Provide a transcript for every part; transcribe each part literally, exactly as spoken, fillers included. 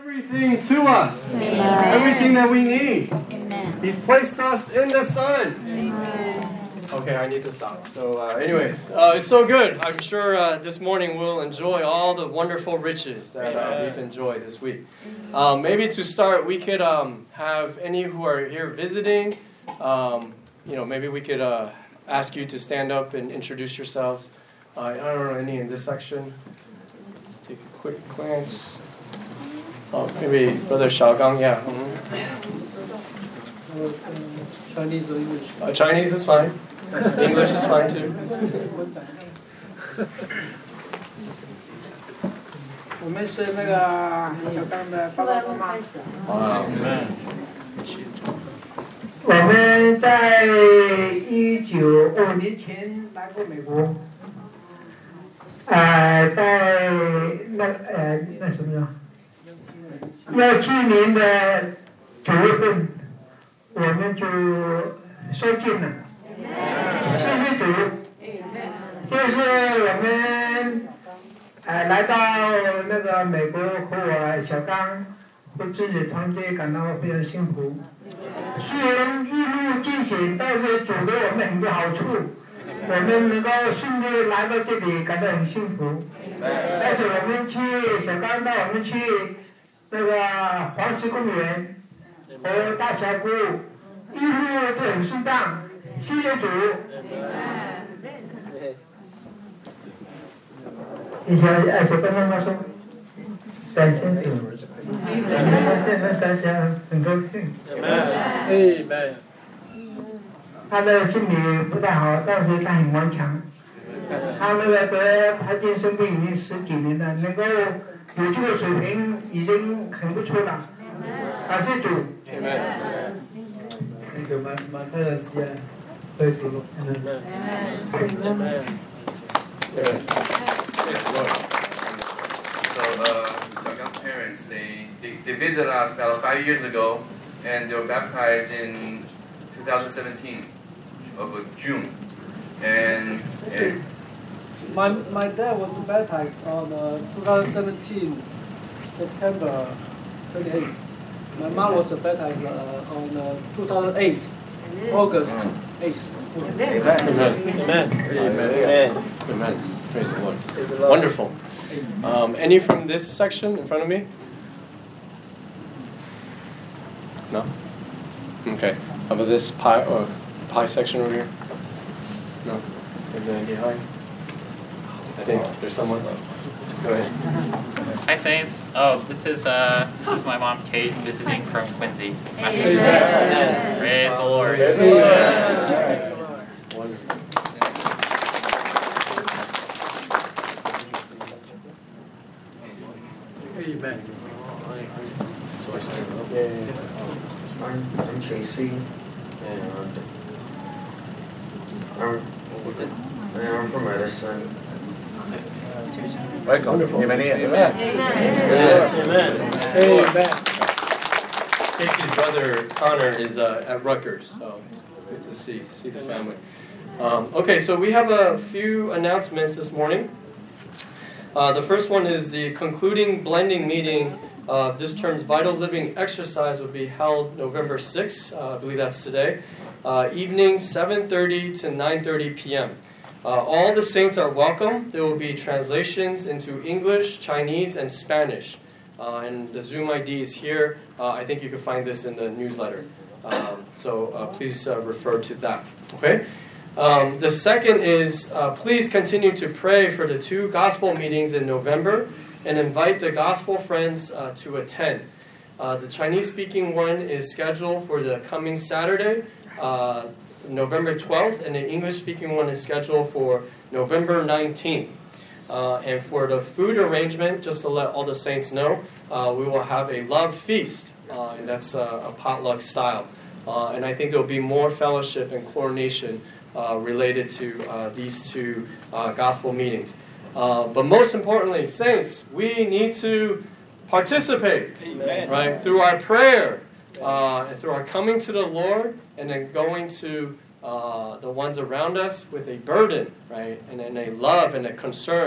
everything to us. Amen. Everything that we need. Amen. He's placed us in the Son. Amen. Okay, I need to stop. So uh, anyways, uh, it's so good. I'm sure uh, this morning we'll enjoy all the wonderful riches that uh, we've enjoyed this week. Um, maybe to start, we could um, have any who are here visiting, um, you know, maybe we could uh, ask you to stand up and introduce yourselves. Uh, I don't know any in this section. Let's take a quick glance. Oh, maybe Brother Xiaogang, yeah. Mm-hmm. Chinese or English? Uh, Chinese is fine. English is fine too. 我们是那个小刚的爸爸妈妈。 哇， 我们在一九五年前来过美国，呃，在那呃那什么呀？幺七年的九月份，我们就收进了。谢谢主，这是我们呃来到那个美国和我小刚和自己团队感到非常幸福。虽然一路艰险，但是主给我们很多好处，我们能够顺利来到这里，感到很幸福。但是我们去小刚带我们去那个黄石公园和大峡谷，一路都很顺当。谢谢主。你想二十分钟吗？说，感谢主，能够见到大家，很高兴。 Amen. 他的心理不太好，但是他很顽强。他那个得帕金森病已经十几年了，能够有这个水平已经很不错了。感谢主。那个蛮蛮太人气啊。Praise the Lord. Amen. Amen. So, uh, Xiaogang's parents, they, they, they visited us about five years ago, and they were baptized in twenty seventeen, of June. And, and my my dad was baptized on uh, twenty seventeen, September twenty-eighth. My mom was baptized uh, on uh, two thousand eight, August eighth. Amen. Amen. Amen. Amen. Praise the Lord. Wonderful. Um, any from this section in front of me? No? Okay. How about this pie or pie section over here? No? And then behind? I think there's someone. Go ahead. Hi Saints. Oh, this is uh this is my mom Kate visiting from Quincy. Praise Praise the Lord. Praise the Lord. Wonderful. Amen. Yeah, yeah, yeah. I'm, I'm Casey, and I'm, and I'm from Edison. Welcome. Wonderful. Amen. Amen. Amen. Amen. Amen. Casey's brother Connor is uh, at Rutgers, so it's good to see see the family. Um, okay, so we have a few announcements this morning. Uh, the first one is the concluding blending meeting. Uh, this term's Vital Living Exercise will be held November sixth. Uh, I believe that's today. Uh, evening seven thirty to nine thirty p.m. Uh, all the saints are welcome. There will be translations into English, Chinese, and Spanish. Uh, and the Zoom I D is here. Uh, I think you can find this in the newsletter. Um, so uh, please uh, refer to that. Okay. Um, the second is uh, please continue to pray for the two gospel meetings in November and invite the gospel friends uh, to attend. Uh, the Chinese-speaking one is scheduled for the coming Saturday, uh, November twelfth, and the English-speaking one is scheduled for November nineteenth. Uh, and for the food arrangement, just to let all the saints know, uh, we will have a love feast, uh, and that's a, a potluck style. Uh, and I think there will be more fellowship and coordination uh, related to uh, these two uh, gospel meetings. Uh, but most importantly, saints, we need to participate, Amen. Right, through our prayer, uh, and through our coming to the Lord, and then going to uh, the ones around us with a burden, right, and then a love and a concern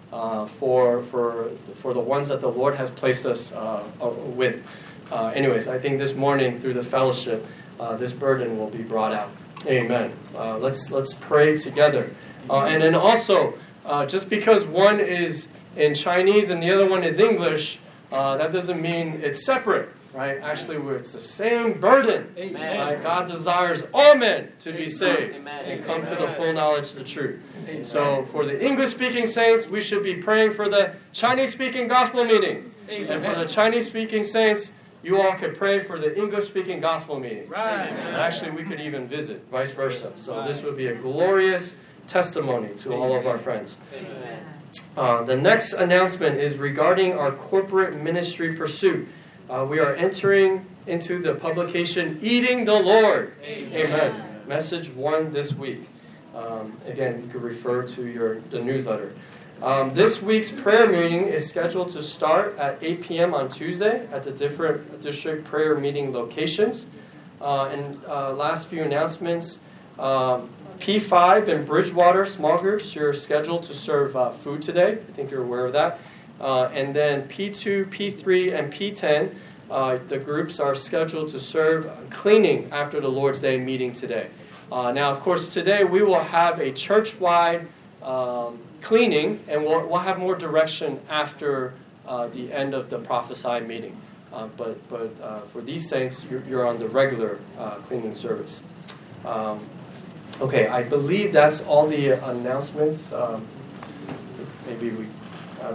uh, for for for the ones that the Lord has placed us uh, with. Uh, anyways, I think this morning through the fellowship, uh, this burden will be brought out. Amen. Uh, let's let's pray together, uh, and then also uh, just because one is in Chinese and the other one is English, uh, that doesn't mean it's separate. Right? Actually, it's the same burden. Amen. Right? God desires all men to be saved Amen. and come to the full knowledge of the truth. So for the English-speaking saints, we should be praying for the Chinese-speaking gospel meeting. Amen. And for the Chinese-speaking saints, you all could pray for the English-speaking gospel meeting. Right. And actually, we could even visit, vice versa. So this would be a glorious testimony to all of our friends. Uh, the next announcement is regarding our corporate ministry pursuit. Uh, we are entering into the publication Eating the Lord. Amen. Amen. Message one this week. Um, again, you could refer to your the newsletter. Um, this week's prayer meeting is scheduled to start at eight p.m. on Tuesday at the different district prayer meeting locations. Uh, and uh, last few announcements. Um, P five and Bridgewater small groups, you're scheduled to serve uh, food today. I think you're aware of that. Uh, and then P two, P three, and P ten, uh, the groups are scheduled to serve cleaning after the Lord's Day meeting today. Uh, now, of course, today we will have a church-wide um, cleaning, and we'll, we'll have more direction after uh, the end of the prophesied meeting. Uh, but but uh, for these saints, you're, you're on the regular uh, cleaning service. Um, okay, I believe that's all the announcements. Um, maybe we have...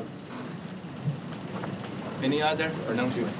Any other announcement?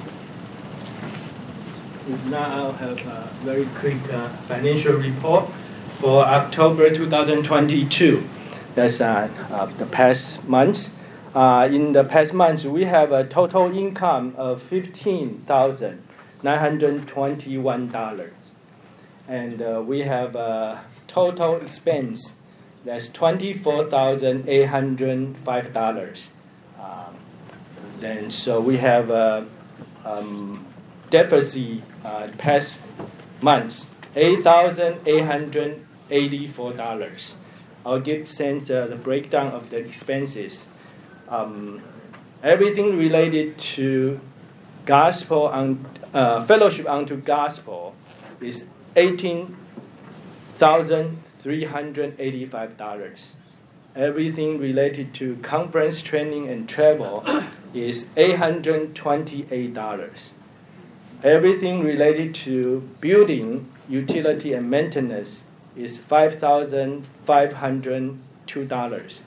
Now I'll have a very quick uh, financial report for October twenty twenty-two. That's uh, uh, the past months. Uh, in the past months, we have a total income of fifteen thousand nine hundred twenty-one dollars. And uh, we have a total expense that's twenty-four thousand eight hundred five dollars. Um, then so we have a um, deficit uh, past months eight thousand eight hundred eighty-four dollars. I'll give send uh, the breakdown of the expenses. Um, everything related to gospel and uh, fellowship unto gospel is eighteen thousand three hundred eighty-five dollars. Everything related to conference, training, and travel is eight hundred twenty-eight dollars. Everything related to building, utility, and maintenance is five thousand five hundred two dollars.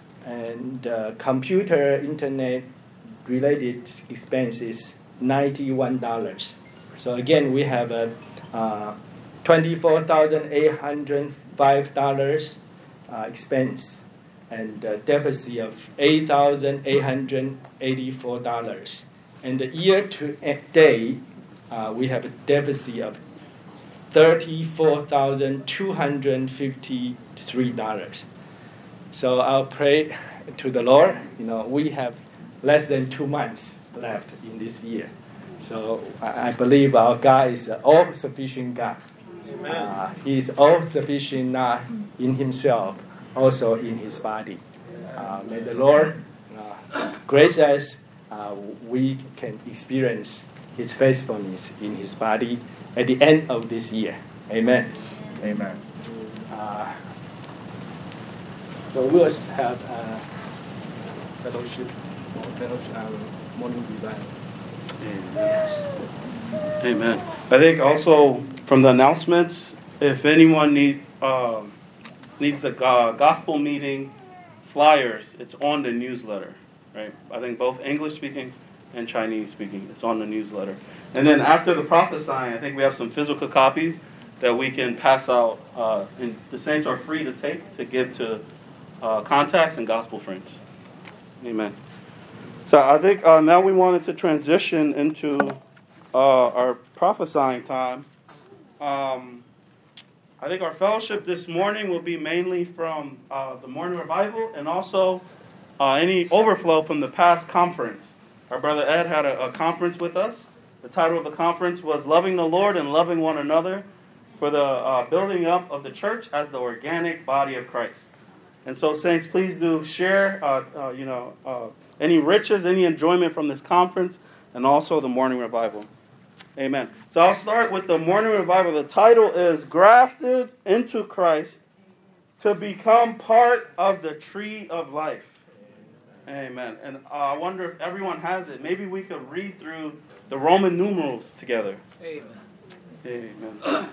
And uh, computer, internet related expenses, ninety-one dollars. So again, we have a uh, twenty-four thousand eight hundred five dollars uh, expense and a deficit of eight thousand eight hundred eighty-four dollars. And the year to date, uh, we have a deficit of thirty-four thousand two hundred fifty-three dollars. So I'll pray to the Lord. You know, we have less than two months left in this year. So I, I believe our God is an all-sufficient God. Amen. Uh, he is all-sufficient not in himself, also in his body. Uh, may the Lord uh, grace us. Uh, we can experience his faithfulness in his body at the end of this year. Amen. Amen. Uh, so we'll have uh, fellowship, fellowship um, morning revival. Amen. I think also from the announcements, if anyone need um, needs a uh, gospel meeting flyers, it's on the newsletter, right? I think both English speaking and Chinese speaking, it's on the newsletter. And then after the prophesying, I think we have some physical copies that we can pass out, uh, and the saints are free to take to give to uh, contacts and gospel friends. Amen. So I think uh, now we wanted to transition into uh, our prophesying time. Um, I think our fellowship this morning will be mainly from uh, the morning revival and also uh, any overflow from the past conference. Our brother Ed had a, a conference with us. The title of the conference was Loving the Lord and Loving One Another for the uh, building up of the church as the organic body of Christ. And so, saints, please do share, uh, uh, you know, uh, any riches, any enjoyment from this conference, and also the morning revival. Amen. So I'll start with the morning revival. The title is Grafted into Christ to Become Part of the Tree of Life. Amen. And uh, I wonder if everyone has it. Maybe we could read through the Roman numerals together. Amen. Amen.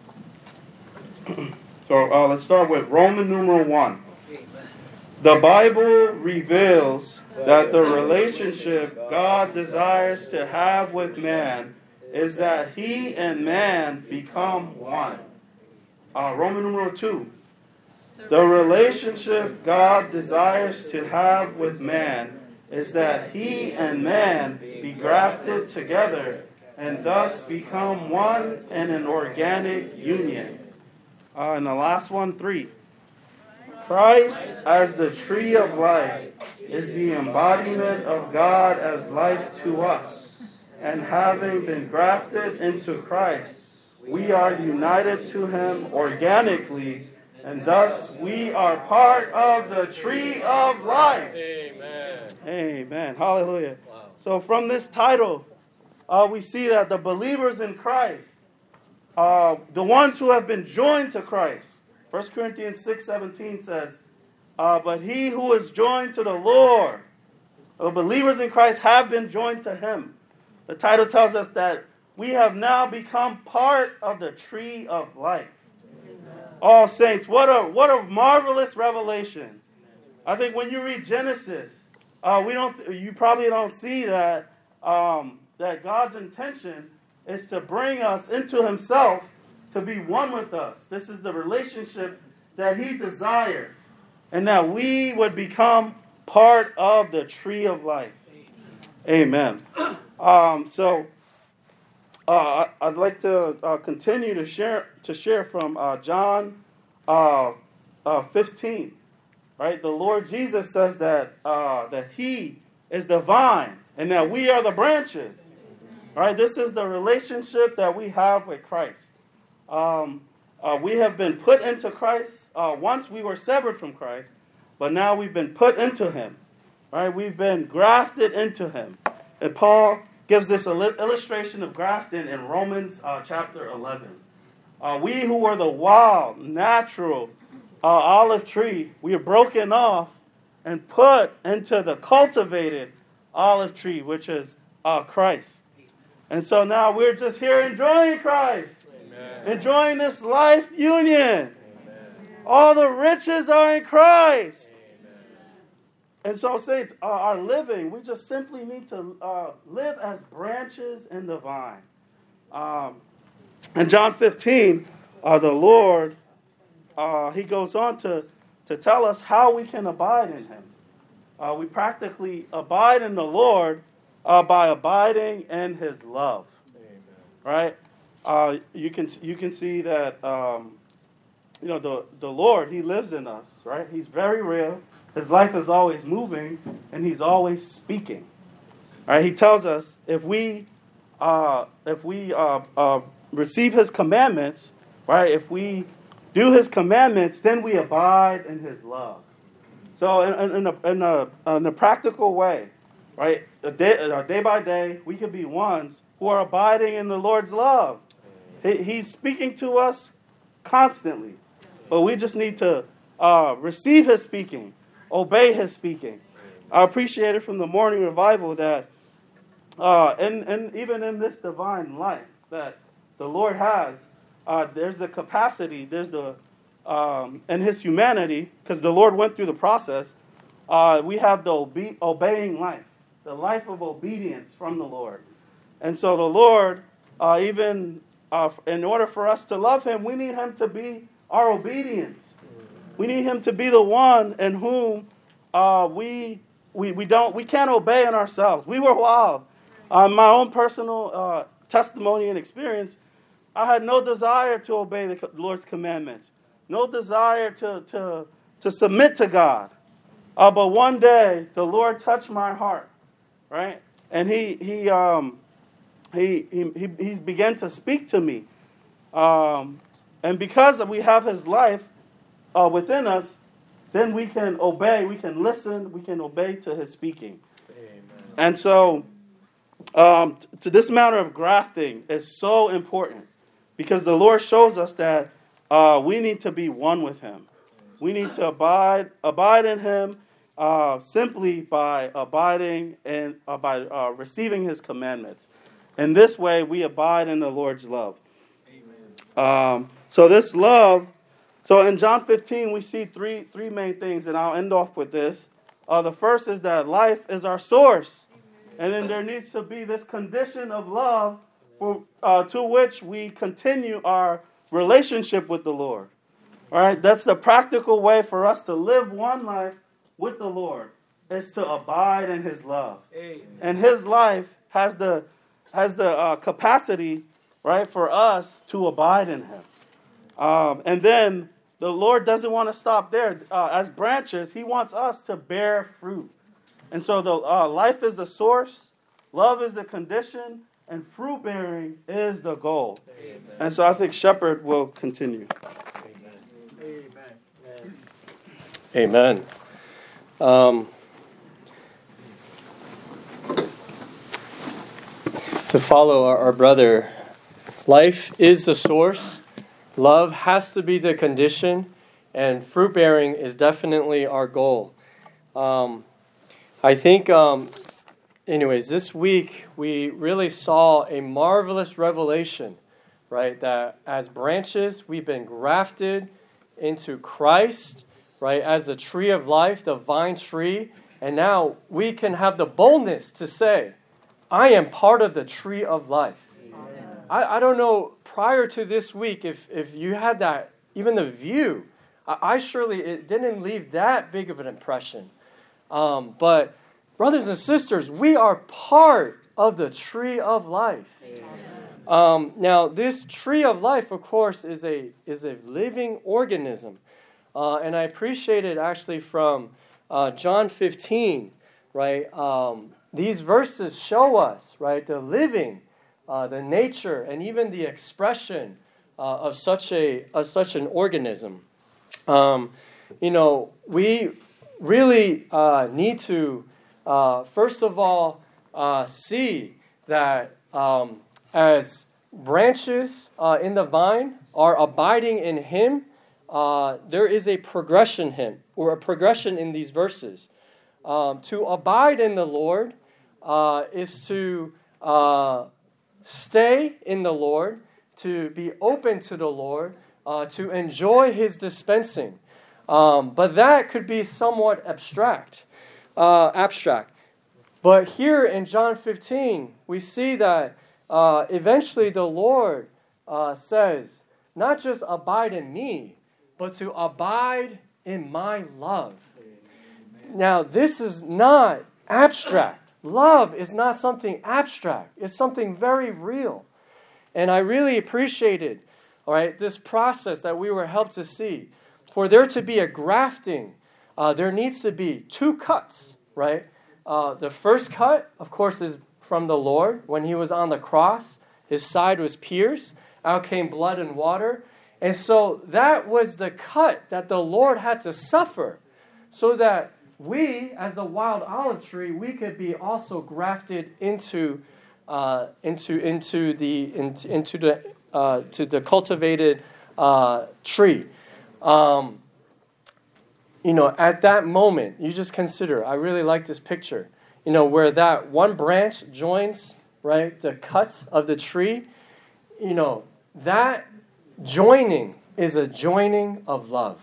So uh, let's start with Roman numeral one. Amen. The Bible reveals that the relationship God desires to have with man is that he and man become one. Uh, Roman numeral two. The relationship God desires to have with man is that he and man be grafted together and thus become one in an organic union. Uh, and the last one, three. Christ as the tree of life is the embodiment of God as life to us. And having been grafted into Christ, we are united to him organically, and thus we are part of the tree of life. Amen. Amen. Hallelujah. Wow. So from this title, uh, we see that the believers in Christ, uh, the ones who have been joined to Christ, First Corinthians six seventeen says, uh, but he who is joined to the Lord, the believers in Christ have been joined to him. The title tells us that we have now become part of the tree of life. Oh, saints, what a what a marvelous revelation! I think when you read Genesis, uh, we don't you probably don't see that um, that God's intention is to bring us into Himself, to be one with us. This is the relationship that He desires, and that we would become part of the tree of life. Amen. Um, so. Uh, I'd like to uh, continue to share to share from uh, John uh, uh, fifteen, right? The Lord Jesus says that uh, that He is the vine and that we are the branches, right? This is the relationship that we have with Christ. Um, uh, we have been put into Christ. Uh, once we were severed from Christ, but now we've been put into Him, right? We've been grafted into Him, and Paul gives this illustration of grafting in Romans uh, chapter eleven. Uh, we who were the wild, natural uh, olive tree, we are broken off and put into the cultivated olive tree, which is uh, Christ. And so now we're just here enjoying Christ, Amen. Enjoying this life union. Amen. All the riches are in Christ. And so, saints, uh, our living, we just simply need to uh, live as branches in the vine. Um, in John fifteen, uh, the Lord, uh, He goes on to, to tell us how we can abide in Him. Uh, we practically abide in the Lord uh, by abiding in His love. Amen. Right? Uh, you can you can see that um, you know the the Lord, He lives in us. Right? He's very real. His life is always moving, and He's always speaking. All right, He tells us if we, uh, if we uh, uh, receive His commandments, right? If we do His commandments, then we abide in His love. So, in, in, a, in, a, in a practical way, right? A day, uh, day by day, we can be ones who are abiding in the Lord's love. He, he's speaking to us constantly, but we just need to uh, receive His speaking. Obey His speaking. I appreciate it from the morning revival that, uh, and, and even in this divine life that the Lord has, uh, there's the capacity, there's the, um, in His humanity, because the Lord went through the process, uh, we have the obe- obeying life, the life of obedience from the Lord. And so the Lord, uh, even uh, in order for us to love Him, we need Him to be our obedience. We need Him to be the one in whom uh, we, we we don't we can't obey in ourselves. We were wild. Uh, my own personal uh, testimony and experience, I had no desire to obey the Lord's commandments, no desire to to to submit to God. Uh, but one day the Lord touched my heart, right, and He he um he he he, he began to speak to me, um, and because we have His life Uh, within us, then we can obey, we can listen, we can obey to his speaking. Amen. And so, um, to this matter of grafting is so important because the Lord shows us that uh, we need to be one with him. We need to abide, abide in him uh, simply by abiding and uh, by uh, receiving his commandments. In this way, we abide in the Lord's love. Amen. Um, so this love, so in John fifteen, we see three three main things, and I'll end off with this. Uh, the first is that life is our source. And then there needs to be this condition of love for, uh, to which we continue our relationship with the Lord. All right, that's the practical way for us to live one life with the Lord, is to abide in his love. Amen. And his life has the has the uh, capacity, right, for us to abide in him. Um, and then the Lord doesn't want to stop there. Uh, as branches, he wants us to bear fruit. And so the uh, life is the source, love is the condition, and fruit bearing is the goal. Amen. And so I think Shepherd will continue. Amen. Amen. Um, to follow our, our brother, life is the source, love has to be the condition, and fruit bearing is definitely our goal. Um, I think, um, anyways, this week we really saw a marvelous revelation, right? That as branches, we've been grafted into Christ, right? As the tree of life, the vine tree. And now we can have the boldness to say, I am part of the tree of life. I, I don't know, prior to this week, if, if you had that, even the view, I, I surely, it didn't leave that big of an impression. Um, but brothers and sisters, we are part of the tree of life. Um, now, this tree of life, of course, is a is a living organism, uh, and I appreciate it actually from uh, John fifteen. Right, um, these verses show us, right, the living, uh, the nature, and even the expression uh, of such a of such an organism. Um, you know, we really uh, need to, uh, first of all, uh, see that um, as branches uh, in the vine are abiding in him, uh, there is a progression him or a progression in these verses. Um, to abide in the Lord uh, is to uh, stay in the Lord, to be open to the Lord, uh, to enjoy his dispensing. Um, but that could be somewhat abstract, uh, abstract. But here in John fifteen, we see that uh, eventually the Lord uh, says, not just abide in me, but to abide in my love. Now, this is not abstract. Love is not something abstract. It's something very real. And I really appreciated, all right, this process that we were helped to see. For there to be a grafting, uh, there needs to be two cuts, right? Uh, the first cut, of course, is from the Lord. When he was on the cross, his side was pierced. Out came blood and water. And so that was the cut that the Lord had to suffer so that we, as a wild olive tree, we could be also grafted into uh, into into the into, into the uh, to the cultivated uh, tree. Um, you know, at that moment, you just consider. I really like this picture. You know, where that one branch joins, right, the cut of the tree. You know, that joining is a joining of love.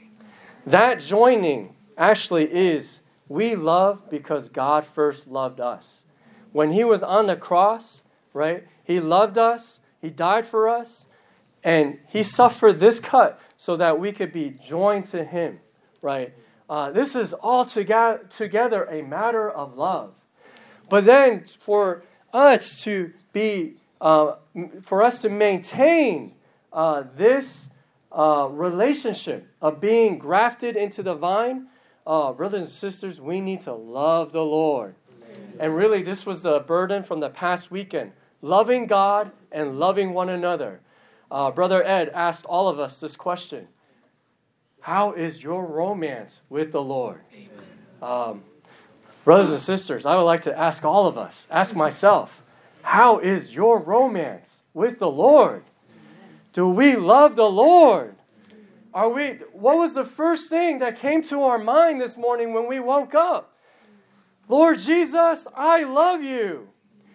That joining actually is, we love because God first loved us. When he was on the cross, right, he loved us, he died for us, and he suffered this cut so that we could be joined to him, right? Uh, this is all together, together a matter of love. But then for us to be, uh, for us to maintain uh, this uh, relationship of being grafted into the vine, uh, brothers and sisters, we need to love the Lord. Amen. And really, this was the burden from the past weekend. Loving God and loving one another. Uh, Brother Ed asked all of us this question. How is your romance with the Lord? Um, brothers and sisters, I would like to ask all of us, ask myself, how is your romance with the Lord? Do we love the Lord? Are we? What was the first thing that came to our mind this morning when we woke up? Lord Jesus, I love you.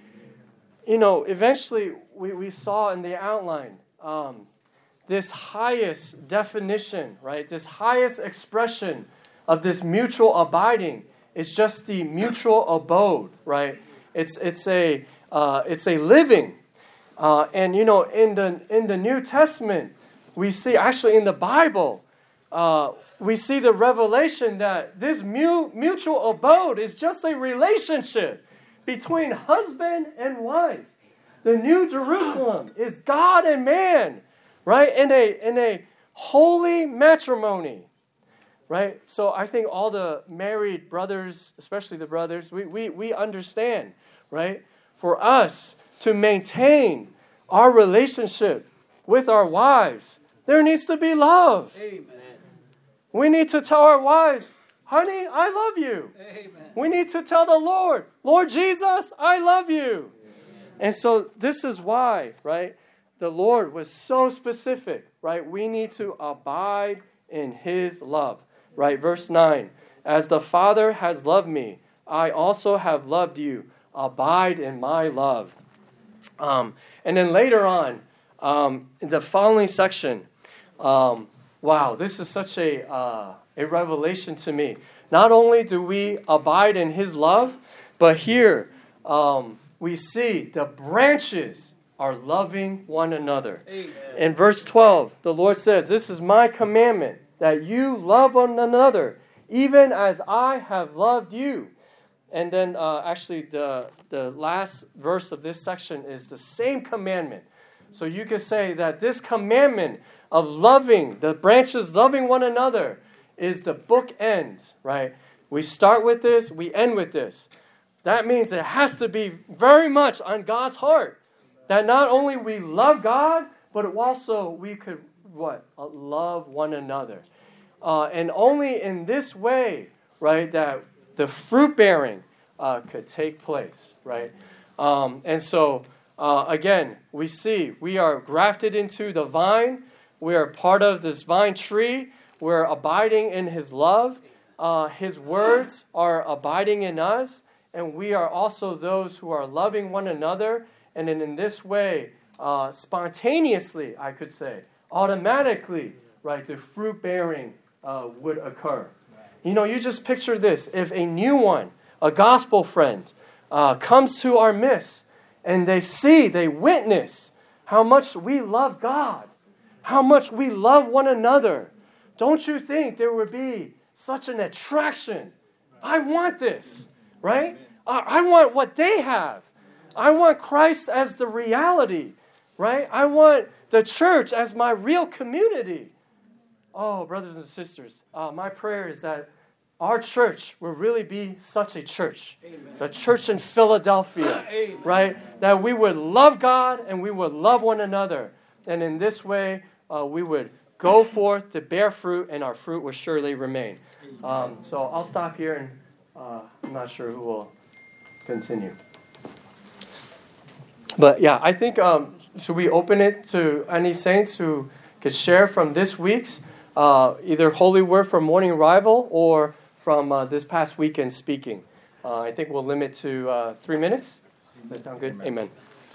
You know, eventually we, we saw in the outline um, this highest definition, right? This highest expression of this mutual abiding is just the mutual abode, right? It's it's a uh, it's a living, uh, and you know, in the in the New Testament, we see actually in the Bible, uh, we see the revelation that this mu- mutual abode is just a relationship between husband and wife. The New Jerusalem is God and man, right? In a in a holy matrimony. Right? So I think all the married brothers, especially the brothers, we, we, we understand, right? For us to maintain our relationship with our wives, there needs to be love. Amen. We need to tell our wives, honey, I love you. Amen. We need to tell the Lord, Lord Jesus, I love you. And so this is why, right? The Lord was so specific, right? We need to abide in His love. Right, verse nine, as the Father has loved me, I also have loved you. Abide in my love. Um, and then later on, um, in the following section, um, wow, this is such a, uh, a revelation to me. Not only do we abide in His love, but here um, we see the branches are loving one another. Amen. In verse twelve, the Lord says, this is my commandment, that you love one another, even as I have loved you. And then uh, actually the, the last verse of this section is the same commandment. So you could say that this commandment of loving, the branches loving one another, is the bookend, right? We start with this, we end with this. That means it has to be very much on God's heart. That not only we love God, but also we could what? Uh, love one another. Uh, and only in this way, right, that the fruit bearing uh, could take place, right? Um, and so, uh, again, we see we are grafted into the vine. We are part of this vine tree. We're abiding in His love. Uh, His words are abiding in us. And we are also those who are loving one another. And then in this way, uh, spontaneously, I could say, automatically, right, the fruit bearing uh, would occur. You know, you just picture this. If a new one, a gospel friend, uh, comes to our midst and they see, they witness how much we love God, how much we love one another, don't you think there would be such an attraction? I want this, right? I, I want what they have. I want Christ as the reality, right? I want the church as my real community. Oh, brothers and sisters, uh, my prayer is that our church will really be such a church. Amen. The church in Philadelphia, right? That we would love God and we would love one another. And in this way, uh, we would go forth to bear fruit and our fruit will surely remain. Um, so I'll stop here and uh, I'm not sure who will continue. But yeah, I think, um, should we open it to any saints who could share from this week's uh, either Holy Word from Morning Arrival or from uh, this past weekend speaking? Uh, I think we'll limit to uh, three minutes. Does that sound good? Amen. Amen.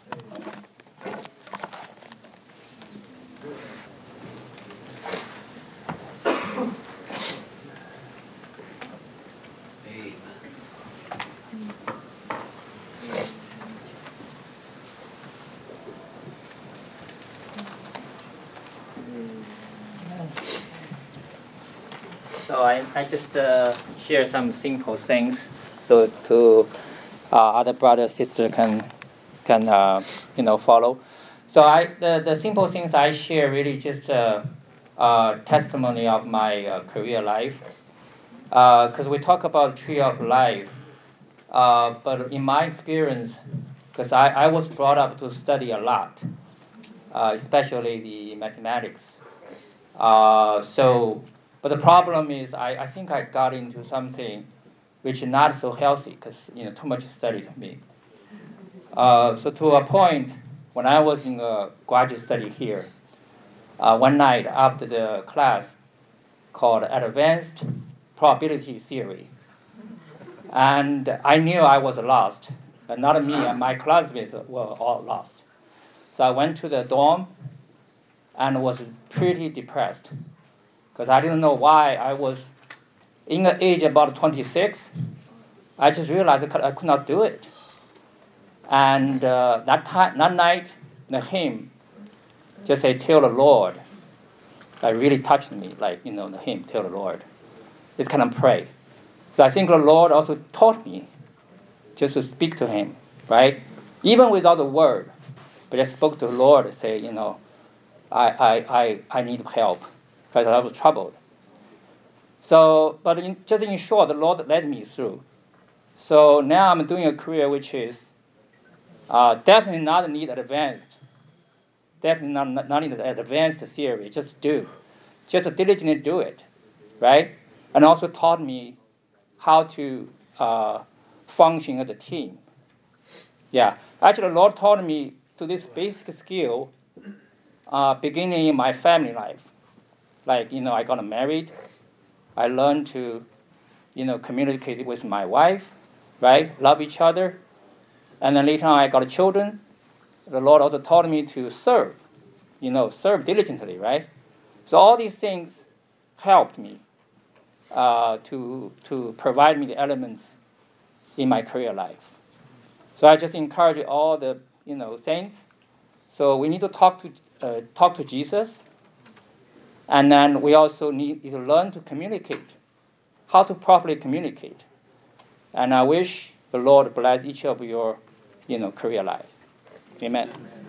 So I, I just uh, share some simple things so to uh, other brother sister can can uh, you know follow. So I the, the simple things I share really just a uh, uh, testimony of my uh, career life. Because uh, we talk about tree of life, uh, but in my experience, because I, I was brought up to study a lot, uh, especially the mathematics. Uh, so But the problem is, I, I think I got into something which is not so healthy because, you know, too much study to me. Uh, so to a point, when I was in a graduate study here, uh, one night after the class called Advanced Probability Theory, and I knew I was lost, but not me and my classmates were all lost. So I went to the dorm and was pretty depressed because I didn't know why I was in the age about twenty-six. I just realized I could, I could not do it. And uh, that time, that night, the hymn just say, "Tell the Lord," that really touched me. Like, you know, the hymn, "Tell the Lord." Just kind of pray. So I think the Lord also taught me just to speak to Him, right? Even without the word, but I spoke to the Lord and say, you know, I I I, I need help because I was troubled. So, but in, just in short, the Lord led me through. So now I'm doing a career which is uh, definitely not need advanced, definitely not, not need advanced theory. Just do, just diligently do it, right? And also taught me how to uh, function as a team. Yeah, actually, the Lord taught me to this basic skill uh, beginning in my family life. Like, you know, I got married. I learned to, you know, communicate with my wife, right? Love each other. And then later on, I got children. The Lord also taught me to serve, you know, serve diligently, right? So all these things helped me uh, to to provide me the elements in my career life. So I just encourage all the, you know, saints. So we need to talk to uh, talk to Jesus, and then we also need to learn to communicate, how to properly communicate. And I wish the Lord bless each of your, you know, career life. Amen.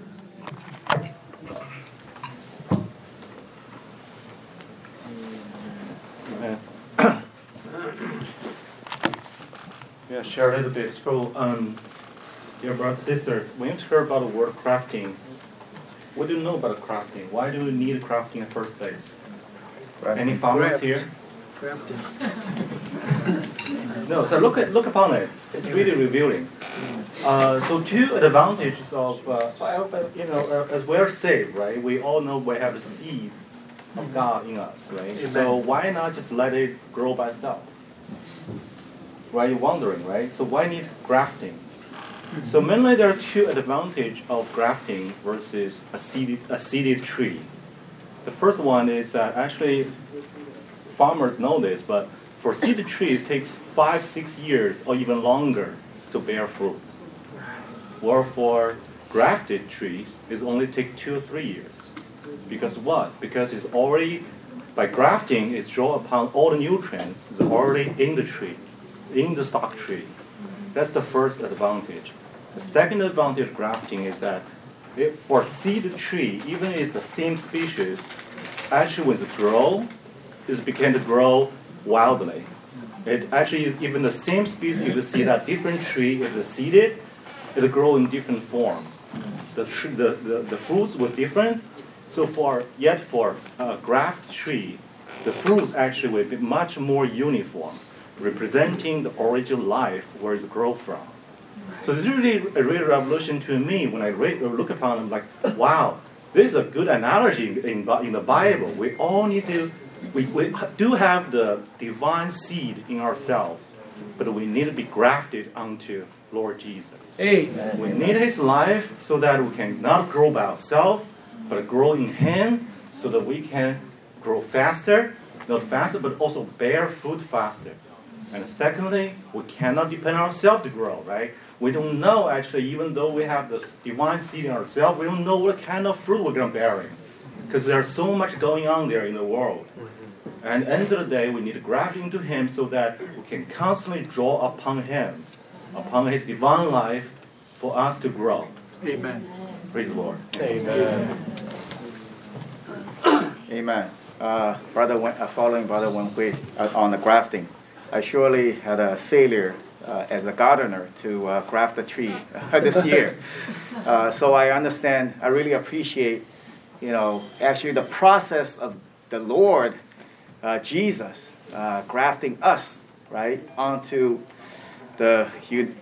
Amen. Yeah, share a little bit. So, um, dear brothers and sisters, when you hear about the word crafting, what do you know about crafting? Why do you need crafting in the first place? Right. Any farmers here? Crafting. No, so look at look upon it. It's really revealing. Uh, so two advantages of uh, you know, uh, as we're saved, right? We all know we have the seed of God in us, right? Amen. So why not just let it grow by itself? Right? You're wondering, right? So why need grafting? So mainly there are two advantages of grafting versus a seeded a seeded tree. The first one is that actually farmers know this, but for seeded tree it takes five, six years or even longer to bear fruits. Or for grafted trees, it only takes two or three years. Because what? Because it's already, by grafting, it's draw upon all the nutrients that are already in the tree, in the stock tree. That's the first advantage. The second advantage of grafting is that if for seeded tree, even if it's the same species, actually when it grows, it begin to grow wildly. It actually, even the same species, you see that different tree, if it's seeded, it'll grow in different forms. The, tree, the, the, the fruits were different. So for yet for a graft tree, the fruits actually will be much more uniform, representing the original life where it's grown from. So this is really a real revolution to me when I read or look upon it. Like, wow, this is a good analogy in, in the Bible. We all need to, we, we do have the divine seed in ourselves, but we need to be grafted onto Lord Jesus. Amen. We need His life so that we can not grow by ourselves, but grow in Him so that we can grow faster, not faster, but also bear fruit faster. And secondly, we cannot depend on ourselves to grow, right? We don't know, actually, even though we have the divine seed in ourselves, we don't know what kind of fruit we're going to bear. Because there's so much going on there in the world. And at the end of the day, we need to graft into Him so that we can constantly draw upon Him, upon His divine life, for us to grow. Amen. Praise the Lord. Amen. Amen. Uh, brother, Wen, uh, following Brother Wen Hui uh, on the grafting, I surely had a failure uh, as a gardener to uh, graft a tree uh, this year. Uh, so I understand. I really appreciate, you know, actually the process of the Lord uh, Jesus uh, grafting us, right, onto the you,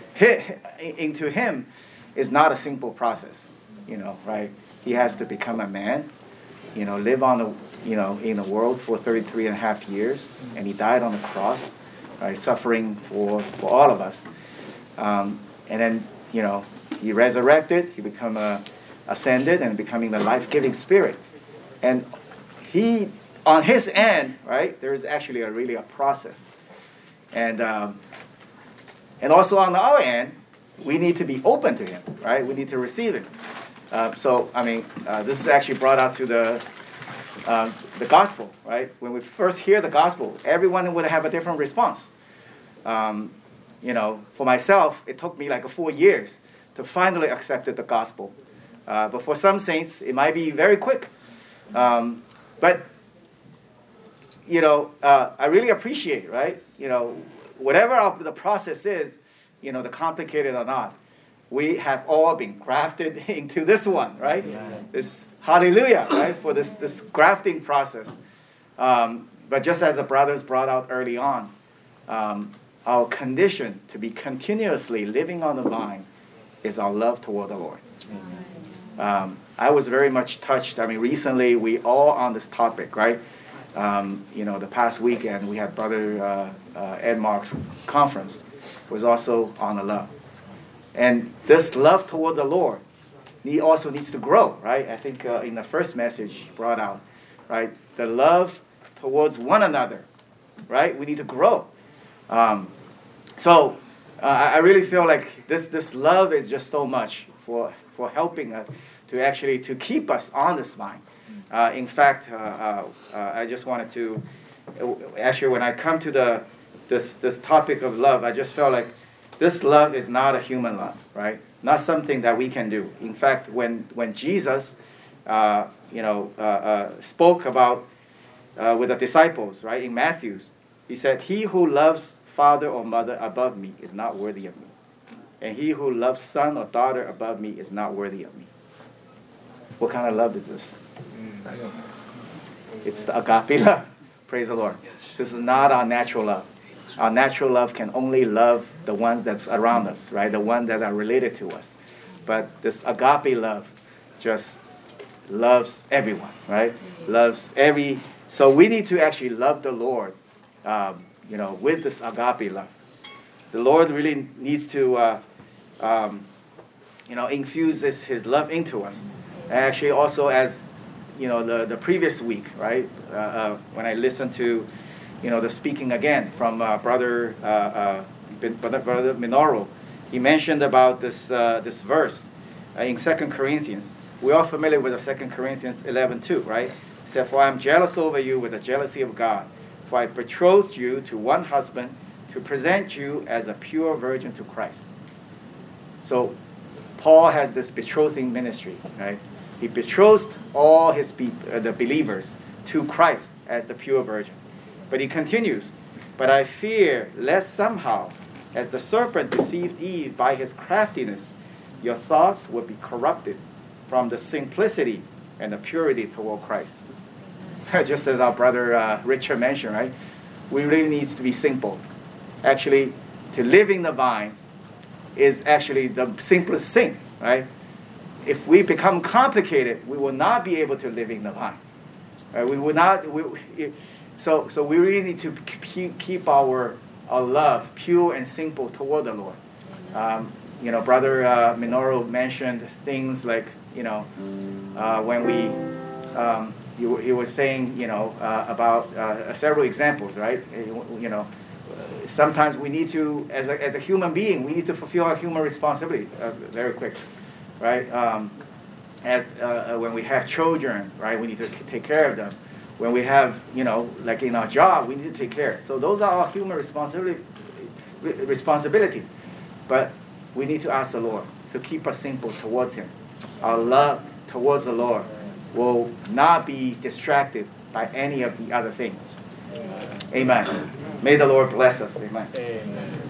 into Him is not a simple process, you know, right? He has to become a man, you know, live on the, you know, in the world for thirty-three and a half years, and He died on the cross, right, suffering for, for all of us. Um, and then, you know, He resurrected, He become a, ascended, and becoming the life-giving Spirit. And He, on His end, right, there is actually a really a process. And um, and also on our end, we need to be open to Him, right? We need to receive Him. Uh, so, I mean, uh, this is actually brought out to the uh, the gospel, right? When we first hear the gospel, everyone would have a different response. Um, you know, for myself, it took me like four years to finally accept the gospel. Uh, but for some saints, it might be very quick. Um, but, you know, uh, I really appreciate, right? You know, whatever our, the process is, you know, the complicated or not, we have all been grafted into this one, right? Yeah. This hallelujah, right? For this, this grafting process. Um, but just as the brothers brought out early on, um, our condition to be continuously living on the vine is our love toward the Lord. Um, I was very much touched. I mean, recently we all on this topic, right? Um, you know, the past weekend we had Brother uh, uh, Ed Mark's conference was also on the love. And this love toward the Lord he also needs to grow, right? I think uh, in the first message brought out, right? The love towards one another, right? We need to grow. Um, so uh, I really feel like this this love is just so much for for helping us to actually to keep us on this vine. Uh, in fact, uh, uh, uh, I just wanted to actually when I come to the this this topic of love, I just felt like this love is not a human love, right? Not something that we can do. In fact, when when Jesus, uh, you know, uh, uh, spoke about uh, with the disciples, right, in Matthew's, he said, "He who loves father or mother above me is not worthy of me, and he who loves son or daughter above me is not worthy of me." What kind of love is this? It's the agape love. Praise the Lord. This is not our natural love. Our natural love can only love the ones that's around us, right? The ones that are related to us. But this agape love just loves everyone, right? Loves every. So we need to actually love the Lord, um, you know, with this agape love. The Lord really needs to, uh, um, you know, infuse this, His love into us. And actually, also as, you know, the the previous week, right? Uh, uh, when I listened to, you know, the speaking again from uh, brother, uh, uh, brother brother Minoru, he mentioned about this uh, this verse uh, in Second Corinthians. We're all familiar with the Second Corinthians eleven two, right? It said, "For I am jealous over you with the jealousy of God, for I betrothed you to one husband to present you as a pure virgin to Christ." So Paul has this betrothing ministry, right? He betrothed all his be- uh, the believers to Christ as the pure virgin. But he continues, "But I fear lest somehow, as the serpent deceived Eve by his craftiness, your thoughts would be corrupted from the simplicity and the purity toward Christ." Just as our brother uh, Richard mentioned, right? We really need to be simple. Actually, to live in the vine is actually the simplest thing, right? If we become complicated, we will not be able to live in the vine. Right? We will not. We, so, so we really need to keep, keep our our love pure and simple toward the Lord. Um, you know, Brother uh, Minoru mentioned things like, you know, uh, when we, um, he, he was saying, you know, uh, about uh, several examples, right? You know, sometimes we need to, as a, as a human being, we need to fulfill our human responsibility. Uh, very quick, right? Um, as uh, when we have children, right, we need to take care of them. When we have, you know, like in our job, we need to take care. So those are our human responsibility. Responsibility, but we need to ask the Lord to keep us simple towards Him. Our love towards the Lord will not be distracted by any of the other things. Amen. Amen. May the Lord bless us. Amen. Amen.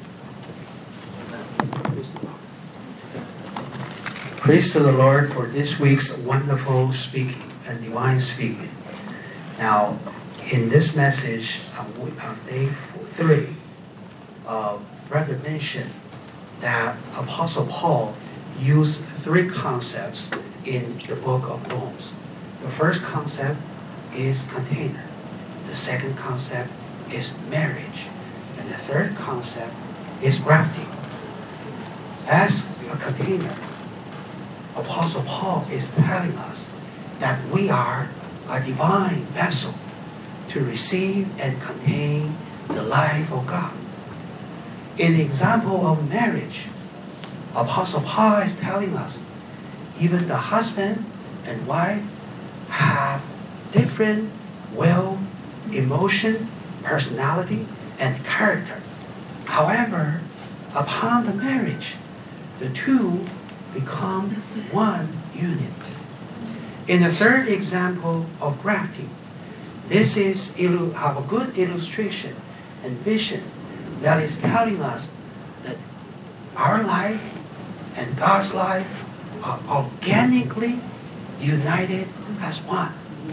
Praise to the Lord for this week's wonderful speaking and divine speaking. Now, in this message on, on day three, uh, Brother mentioned that Apostle Paul used three concepts in the book of Romans. The first concept is container. The second concept is marriage. And the third concept is grafting. As a container, Apostle Paul is telling us that we are a divine vessel to receive and contain the life of God. In the example of marriage, Apostle Paul is telling us even the husband and wife have different will, emotion, personality, and character. However, upon the marriage, the two become one unit. In the third example of grafting, this is illu- have a good illustration and vision that is telling us that our life and God's life are organically united as one.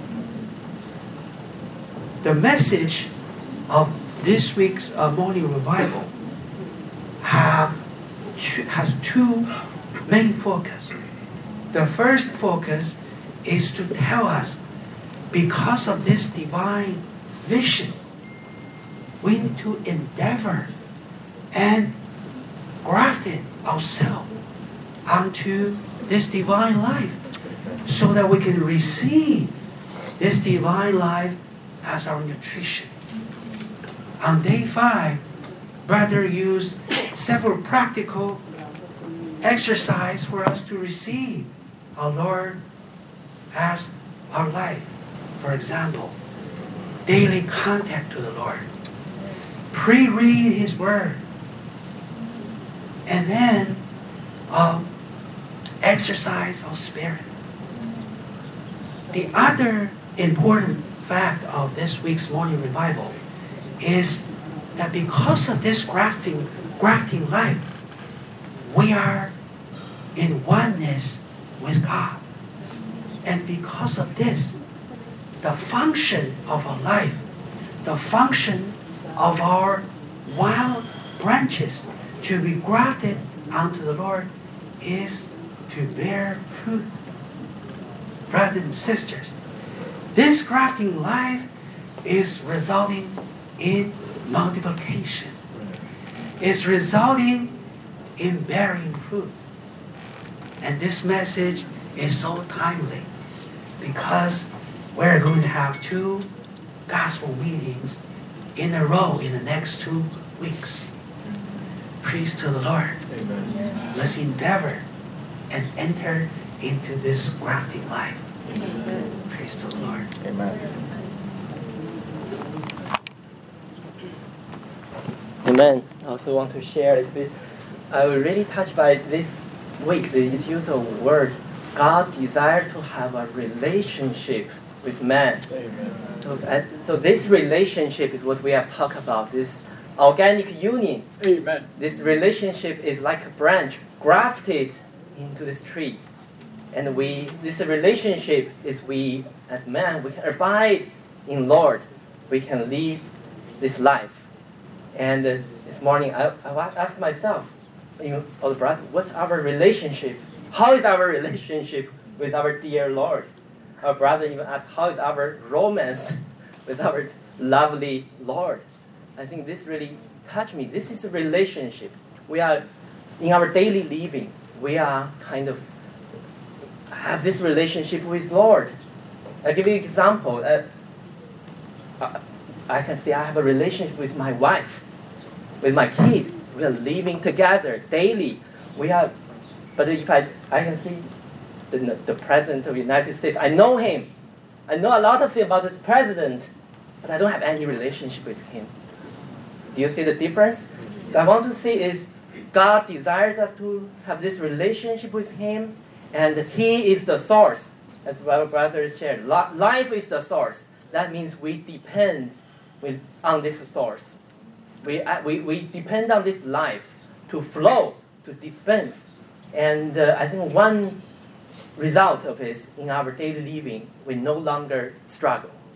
The message of this week's uh, morning revival have two, has two main focus. The first focus is to tell us, because of this divine vision, we need to endeavor and graft it ourselves onto this divine life so that we can receive this divine life as our nutrition. On day five, Brother used several practical exercises for us to receive our Lord as our life. For example, daily contact to the Lord, pre-read His Word, and then um, exercise of spirit. The other important fact of this week's morning revival is that because of this grafting, grafting life, we are in oneness with God. And because of this, the function of our life, the function of our wild branches to be grafted onto the Lord is to bear fruit. Brothers and sisters, this grafting life is resulting in multiplication. It's resulting in bearing fruit. And this message is so timely because we're going to have two gospel meetings in a row in the next two weeks. Praise to the Lord. Amen. Let's endeavor and enter into this grafting life. Amen. Praise to the Lord. Amen. Amen. I also want to share a little bit. I was really touched by this week. It's used a word. God desires to have a relationship with man. Amen. So, so this relationship is what we have talked about. This organic union. Amen. This relationship is like a branch grafted into this tree. And we, this relationship is we, as man, we can abide in Lord. We can live this life. And uh, this morning, I, I asked myself, you know, oh, brother, what's our relationship? How is our relationship with our dear Lord? Our brother even asked, how is our romance with our lovely Lord? I think this really touched me. This is a relationship. We are, in our daily living, we are kind of have this relationship with Lord. I'll give you an example. Uh, I can say I have a relationship with my wife, with my kid. We are living together daily. We are, but if I, I can see the, the President of the United States, I know him. I know a lot of things about the President, but I don't have any relationship with him. Do you see the difference? So I want to say is God desires us to have this relationship with Him, and He is the source. As our brothers shared, life is the source. That means we depend with, on this source. We, we, we depend on this life to flow, to dispense. And uh, I think one result of it in our daily living, we no longer struggle.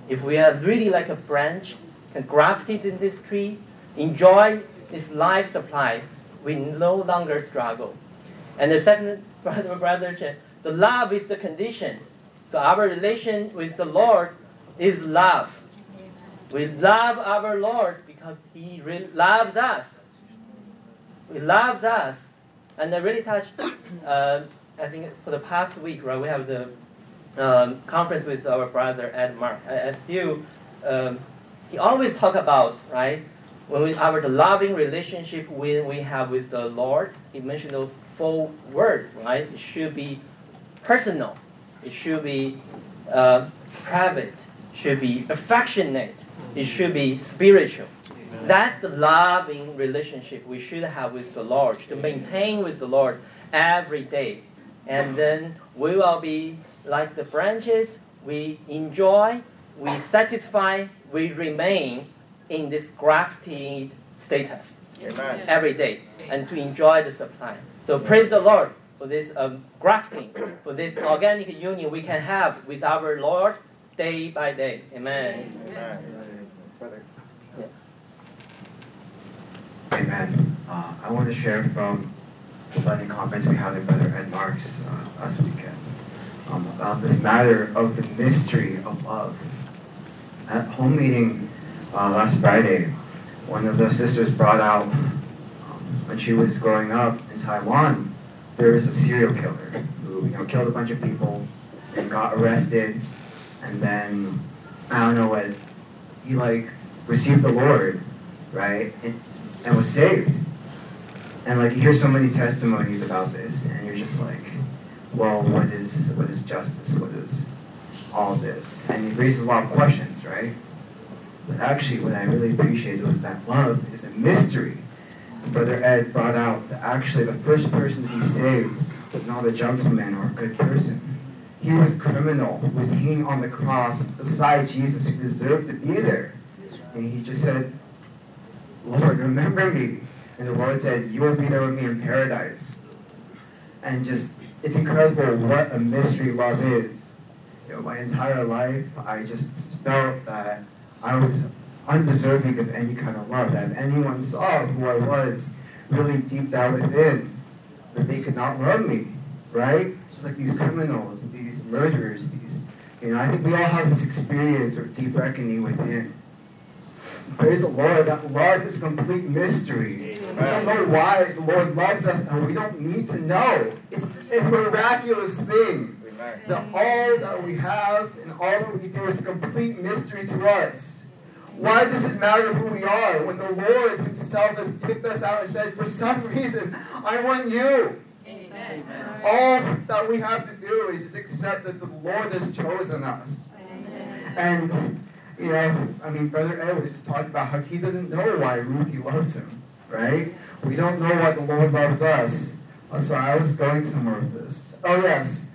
If we are really like a branch and grafted in this tree, enjoy its life supply, we no longer struggle. And the second, brother, brother, the love is the condition. So our relation with the Lord is love. We love our Lord because He re- loves us. He loves us. And I really touched, uh, I think for the past week, right, we have the um, conference with our brother Ed Mark. I, I still, um, he always talk about, right, when we our the loving relationship when we have with the Lord. He mentioned those four words, right? It should be personal. It should be uh, private. It should be affectionate. It should be spiritual. Amen. That's the loving relationship we should have with the Lord, to maintain with the Lord every day. And then we will be like the branches. We enjoy, we satisfy, we remain in this grafted status. Amen. Every day, and to enjoy the supply. So praise the Lord for this um, grafting, for this organic union we can have with our Lord day by day. Amen. Amen. Yeah. Amen. Uh, I want to share from the Blending Conference we had in Brother Ed Marks uh, last weekend um, about this matter of the mystery of love. At home meeting uh, last Friday, one of the sisters brought out um, when she was growing up in Taiwan, there was a serial killer who, you know, killed a bunch of people and got arrested, and then I don't know what he like received the Lord, right, and, and was saved. And like you hear so many testimonies about this, and you're just like, well, what is what is justice? What is all this? And it raises a lot of questions, right? But actually, what I really appreciated was that love is a mystery. Brother Ed brought out that actually the first person to be saved was not a gentleman or a good person. He was a criminal who was hanging on the cross beside Jesus, who deserved to be there. And he just said, Lord, remember me. And the Lord said, you will be there with me in paradise. And just, it's incredible what a mystery love is. You know, my entire life, I just felt that I was undeserving of any kind of love. That if anyone saw who I was really deep down within, that they could not love me, right? Just like these criminals, these murderers, these, you know, I think we all have this experience of deep reckoning within. Praise the Lord, that love is a complete mystery. We don't know why the Lord loves us, and we don't need to know. It's a miraculous thing. That all that we have and all that we do is a complete mystery to us. Why does it matter who we are when the Lord Himself has picked us out and said, for some reason, I want you? Amen. All that we have to do is just accept that the Lord has chosen us. Amen. And, you know, I mean, Brother Ed was just talking about how he doesn't know why Ruthie loves him, right? We don't know why the Lord loves us. Oh, so I was going somewhere with this. Oh, yes.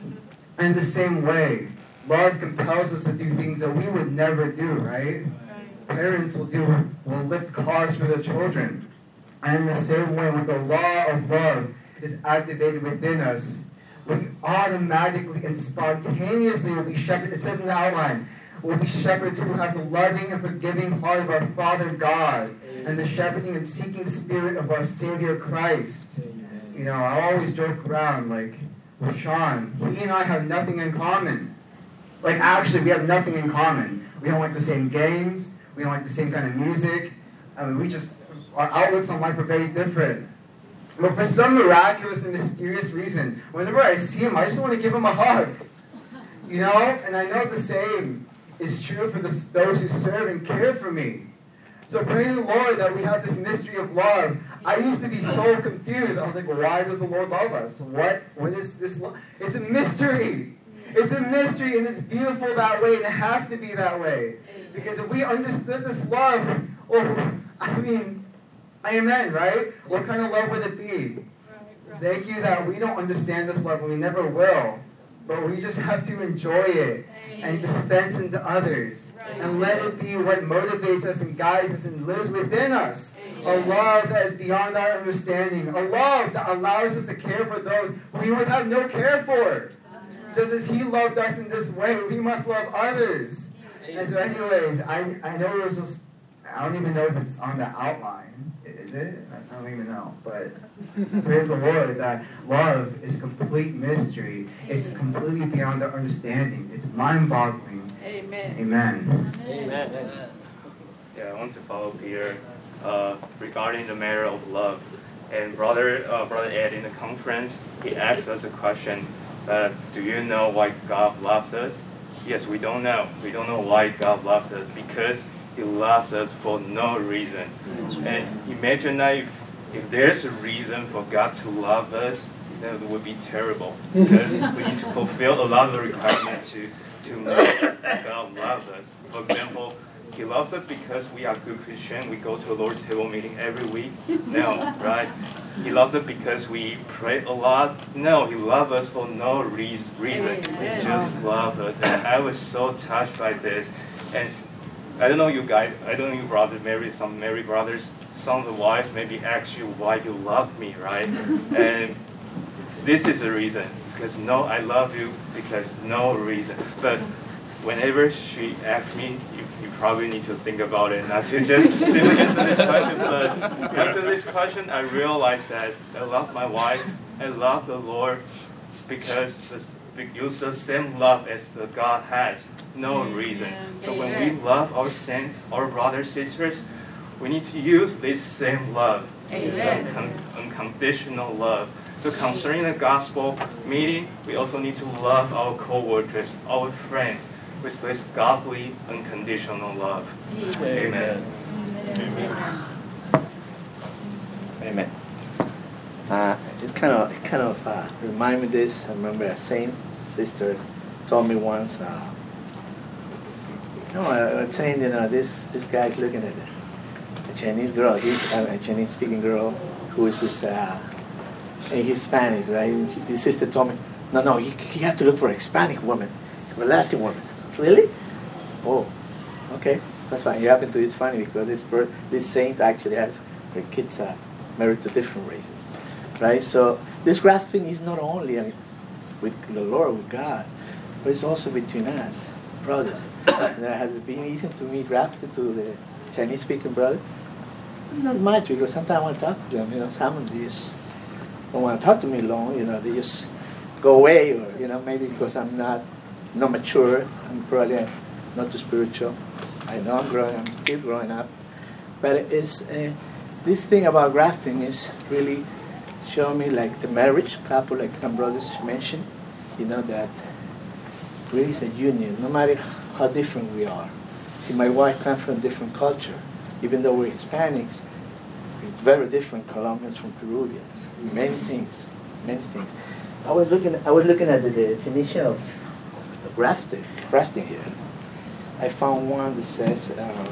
In the same way, love compels us to do things that we would never do, right? Parents will do, will lift cars for their children. And in the same way, when the law of love is activated within us, we automatically and spontaneously will be shepherds. It says in the outline, we'll be shepherds who have the loving and forgiving heart of our Father God, and the shepherding and seeking spirit of our Savior Christ. You know, I always joke around, like, with Sean, he and I have nothing in common. Like, actually, we have nothing in common. We don't like the same games. We don't like the same kind of music. I mean, we just, our outlooks on life are very different. But for some miraculous and mysterious reason, whenever I see him, I just want to give him a hug. You know? And I know the same is true for the, those who serve and care for me. So praise the Lord that we have this mystery of love. I used to be so confused. I was like, why does the Lord love us? What? What is this love? It's a mystery. It's a mystery, and it's beautiful that way, and it has to be that way. Because if we understood this love, oh, I mean, amen, right? What kind of love would it be? Thank you that we don't understand this love, and we never will. But we just have to enjoy it and dispense into others. And let it be what motivates us and guides us and lives within us. A love that is beyond our understanding. A love that allows us to care for those who we would have no care for. Just as He loved us in this way, we must love others. And so, anyways, I I know it was just. I don't even know if it's on the outline. Is it? I don't even know. But praise the Lord that love is a complete mystery. It's completely beyond our understanding. It's mind-boggling. Amen. Amen. Amen. Yeah, I want to follow Peter uh, regarding the matter of love. And brother, uh, brother Ed in the conference, he asked us a question. Uh, do you know why God loves us? Yes, we don't know. We don't know why God loves us because He loves us for no reason. And imagine that if, if there's a reason for God to love us, then it would be terrible. Because we need to fulfill a lot of the requirements to, to make God love us. For example, He loves us because we are good Christian. We go to a Lord's table meeting every week. No, right? He loves us because we pray a lot. No, He loves us for no re- reason. He just loves us. And I was so touched by this. And I don't know you guys, I don't know you brothers, married, some married brothers, some of the wives maybe ask you why you love me, right? And this is the reason. Because no, I love you because no reason. But whenever she asks me, you, you probably need to think about it, not to just simply answer this question. But after this question, I realized that I love my wife, I love the Lord because this, use the same love as the God has, no reason. So when we love our saints, our brothers, sisters, we need to use this same love. It's a con- unconditional love. So concerning the gospel meeting, we also need to love our co-workers, our friends, with this godly, unconditional love. Amen. Amen. Amen. Uh, it's kind of it kind of uh, remind me this. I remember a saint sister told me once. Uh, you know, I was saying, you know, this this guy looking at a Chinese girl. He's a Chinese speaking girl who is this uh, Hispanic, right? And she, this sister told me, no, no, you, you have to look for a Hispanic woman, a Latin woman. Really? Oh, okay, that's fine. You happen to. It's funny because this birth, this saint actually has her kids uh, married to different races. Right, so this grafting is not only I mean, with the Lord, with God, but it's also between us, brothers. And it has been easy to me grafted to the Chinese-speaking brother. Not much, because sometimes I want to talk to them. You know, some of these don't want to talk to me long. You know, they just go away, or you know, maybe because I'm not not mature. I'm probably not too spiritual. I know I'm growing. I'm still growing up. But it's uh, this thing about grafting is really show me like the marriage couple, like some brothers mentioned, you know, that really is a union, no matter how different we are. See, my wife comes from a different culture. Even though we're Hispanics, it's very different Colombians from Peruvians. Many things, many things. I was looking, I was looking at the definition of grafting, grafting here. I found one that says, uh,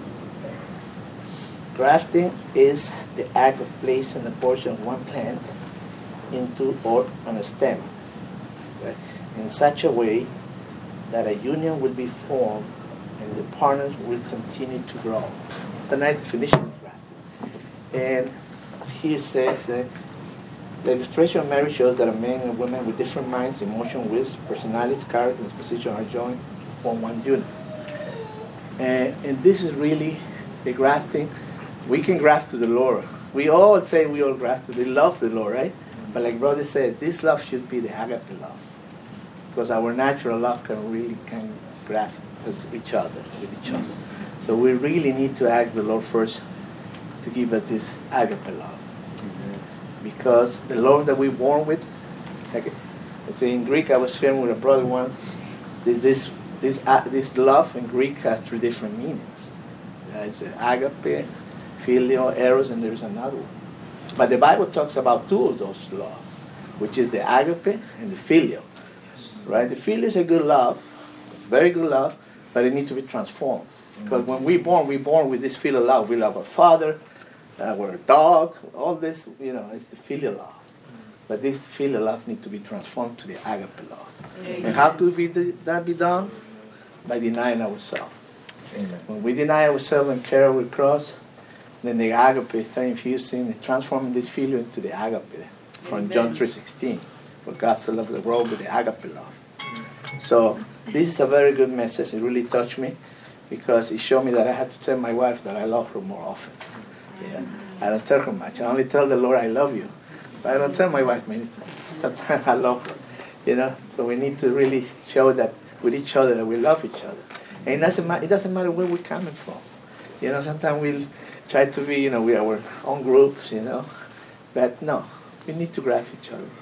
grafting is the act of placing a portion of one plant into or on a stem, right, in such a way that a union will be formed and the partners will continue to grow. It's a nice definition of grafting. And here it says that the illustration of marriage shows that a man and a woman with different minds, emotion, wills, personality, character, and disposition are joined to form one unit. And, and this is really the grafting. We can graft to the Lord. We all say we all graft to the love the Lord, right? But like brother said, this love should be the agape love, because our natural love can really can graft with each other, with each other. So we really need to ask the Lord first to give us this agape love, because the love that we're born with, like I say in Greek, I was sharing with a brother once. This this uh, this love in Greek has three different meanings. It's agape, filial, eros, and there's another one. But the Bible talks about two of those loves, which is the agape and the filial. Right? The filial is a good love, very good love, but it needs to be transformed. Because when we're born, we're born with this filial love. We love our father, our dog, all this, you know, it's the filial love. But this filial love needs to be transformed to the agape love. Amen. And how could be the, that be done? By denying ourselves. Amen. When we deny ourselves and carry our cross, then the agape starts infusing and transforming this filial into the agape from Amen. John three sixteen, where God so loved the world with the agape love. So this is a very good message. It really touched me because it showed me that I had to tell my wife that I love her more often. Yeah. I don't tell her much. I only tell the Lord I love you. But I don't tell my wife many times. Sometimes I love her. You know? So we need to really show that with each other that we love each other. And it doesn't matter, it doesn't matter where we're coming from. You know, sometimes we'll try to be, you know, with our own groups, you know. But no, we need to grab each other.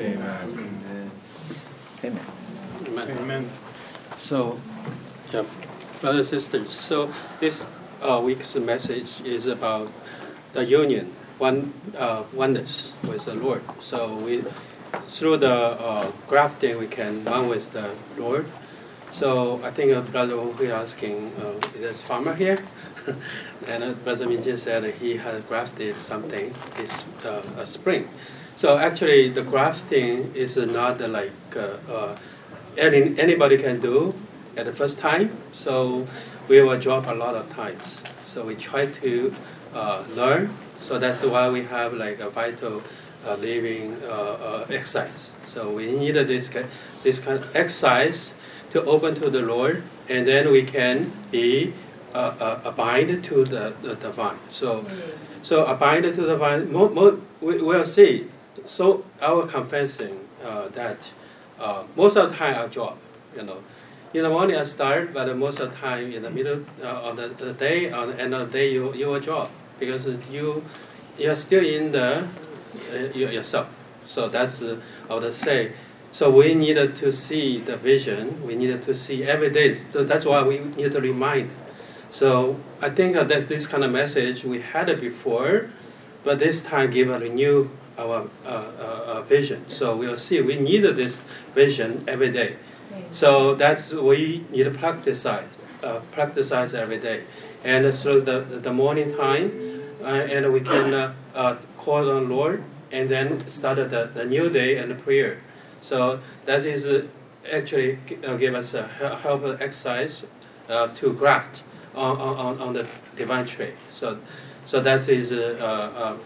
Amen. Amen. Amen. Amen. So, yeah, brothers and sisters, so this uh, week's message is about the union, one uh, oneness with the Lord. So we, through the uh, grafting, we can one with the Lord. So I think uh, Brother Wu is asking, uh, there's farmer here, and uh, Brother Minjin said he had grafted something this uh, uh, spring. So actually, the grafting is not uh, like uh, uh, any, anybody can do at the first time. So we will drop a lot of times. So we try to uh, learn. So that's why we have like a vital uh, living uh, uh, exercise. So we need this this kind of exercise to open to the Lord, and then we can be uh, uh, abide to the, the, the vine. So, so abide to the vine. Mo, mo, we will see. So our confessing uh, that uh, most of the time I drop. You know, in the morning I start, but most of the time in the middle uh, of the, the day, on the end of the day you you will drop because you you are still in the uh, yourself. So that's uh, I would say. So we needed to see the vision. We needed to see every day. So that's why we need to remind. So I think that this kind of message we had it before, but this time give a renew our uh, uh, vision. So we'll see. We needed this vision every day. So that's we need to practice, uh, practice every day, and so the the morning time, uh, and we can uh, uh, call on Lord, and then start the, the new day and the prayer. So that is uh, actually uh, give us a helpful exercise uh, to graft on, on, on the divine tree. So, so that is uh, uh,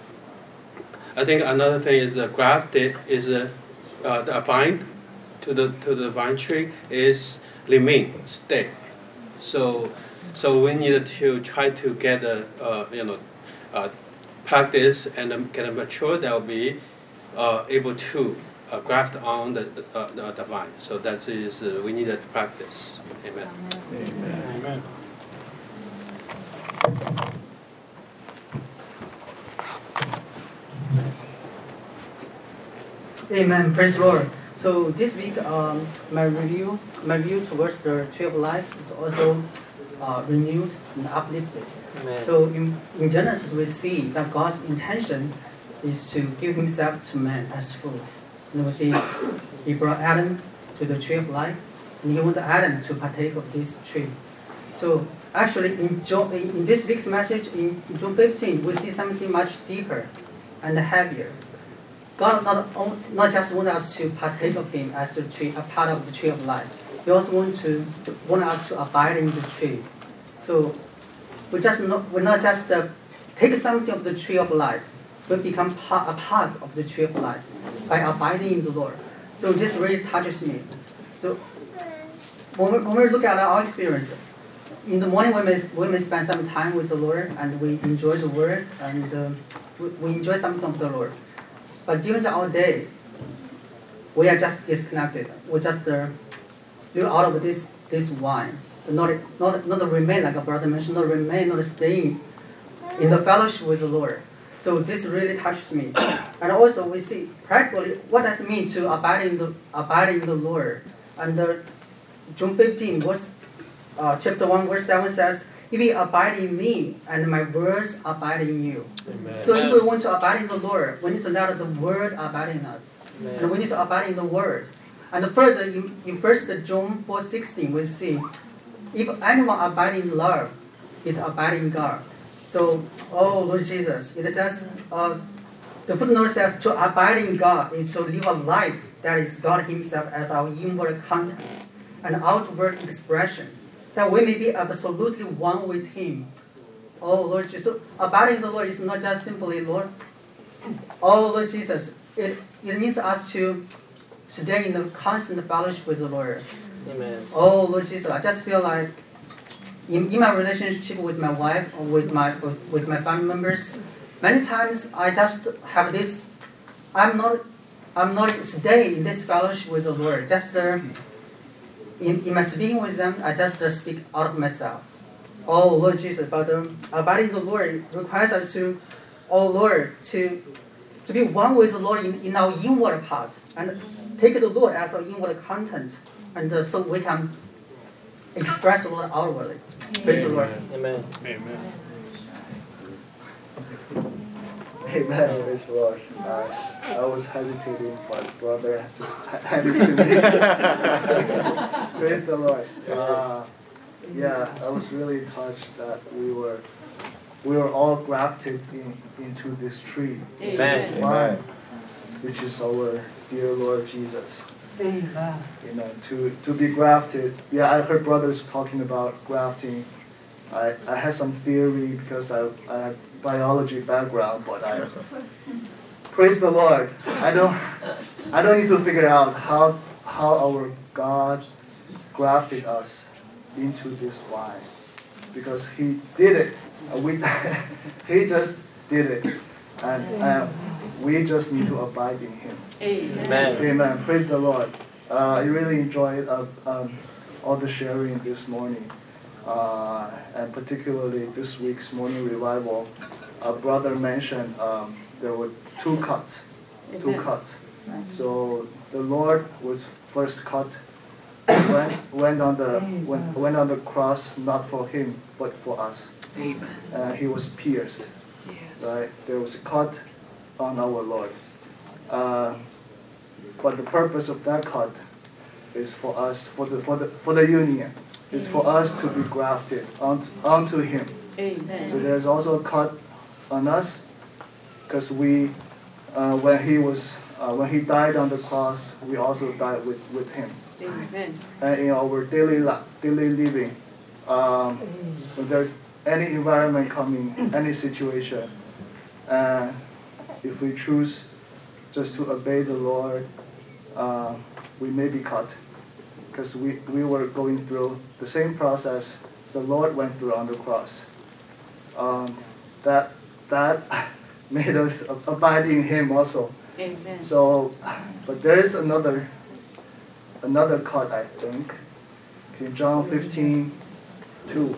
I think another thing is the grafted is uh, uh, the bind to the to the vine tree is remain stay. So, so we need to try to get a uh, you know uh, practice and um, get a mature that will be uh, able to. Uh, graft on the, uh, the the vine. So that is uh, we need to practice. Amen. Amen. Amen. Amen. Praise the Lord. So this week, um, my review, my view towards the tree of life is also uh, renewed and uplifted. Amen. So in, in Genesis, we see that God's intention is to give Himself to man as food. And we see He brought Adam to the tree of life, and He wanted Adam to partake of this tree. So actually, in, John, in this week's message, in John fifteen, we see something much deeper and heavier. God not, not just wants us to partake of Him as the tree, a part of the tree of life. He also wants to want us to abide in the tree. So we just not, we not just uh, take something of the tree of life, but become part, a part of the tree of life by abiding in the Lord. So this really touches me. So when we, when we look at our experience, in the morning we may, we may spend some time with the Lord and we enjoy the Word and uh, we, we enjoy something of the Lord. But during our day, we are just disconnected. We just uh, live out of this this wine. Not not not remain like a brother mentioned. Not remain, not staying in the fellowship with the Lord. So this really touches me. And also we see practically what does it mean to abide in the abide in the Lord. And uh, John fifteen, verse, uh, chapter one, verse seven says, "If you abide in me, and my words abide in you." Amen. So if we want to abide in the Lord, we need to let the Word abide in us. Amen. And we need to abide in the Word. And further, in, in First John four sixteen, we see, if anyone abide in love, is abiding in God. So, oh Lord Jesus, it says, uh, the footnote says, to abide in God is to live a life that is God Himself as our inward content and outward expression, that we may be absolutely one with Him. Oh Lord Jesus, so abiding in the Lord is not just simply, Lord, oh Lord Jesus, it, it means us to stay in the constant fellowship with the Lord. Amen. Oh Lord Jesus, I just feel like in, in my relationship with my wife or with my with, with my family members, many times I just have this. I'm not. I'm not stay in this fellowship with the Lord. Just uh, in, in my speaking with them, I just uh, speak out of myself. Oh Lord Jesus, but um, abiding the Lord requires us to, oh Lord, to to be one with the Lord in, in our inward part and take the Lord as our inward content, and uh, so we can express the Lord outwardly. Praise the Lord. Amen. Amen. Amen. Praise the Lord. Uh, I was hesitating, but brother just handed it to me. Praise the Lord. Uh, yeah, I was really touched that we were we were all grafted in, into this tree, into this vine, which is our dear Lord Jesus. Amen. Amen. To to be grafted. Yeah, I heard brothers talking about grafting. I, I had some theory because I I had biology background, but I praise the Lord. I don't I don't need to figure out how how our God grafted us into this vine, because He did it. We He just did it, and uh, we just need to abide in Him. Amen. Amen. Praise the Lord. Uh, I really enjoyed uh, um, all the sharing this morning. Uh, and particularly this week's morning revival, a brother mentioned um, there were two cuts, two Amen. cuts. So the Lord was first cut, went, went on the went, went on the cross not for him but for us. Amen. Uh, he was pierced, right? There was a cut on our Lord. Uh, but the purpose of that cut is for us, for the for the for the union. Is for us to be grafted onto, onto Him. Amen. So there's also a cut on us, because we, uh, when He was, uh, when He died on the cross, we also died with, with Him. Amen. And in our daily li- daily living, um, when there's any environment coming, any situation, uh, if we choose just to obey the Lord, uh, we may be cut. Because we, we were going through the same process the Lord went through on the cross. Um, that that made us abide in Him also. Amen. So, but there is another another cut, I think. It's in John fifteen two.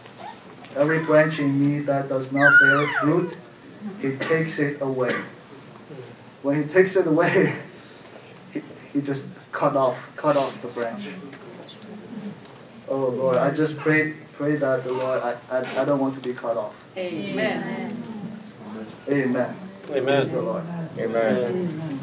Every branch in me that does not bear fruit, He takes it away. When He takes it away, He, he just cut off, cut off the branch. Oh Lord, I just pray, pray that the Lord, I, I, I don't want to be cut off. Amen. Amen. Amen. Praise the Lord. Amen.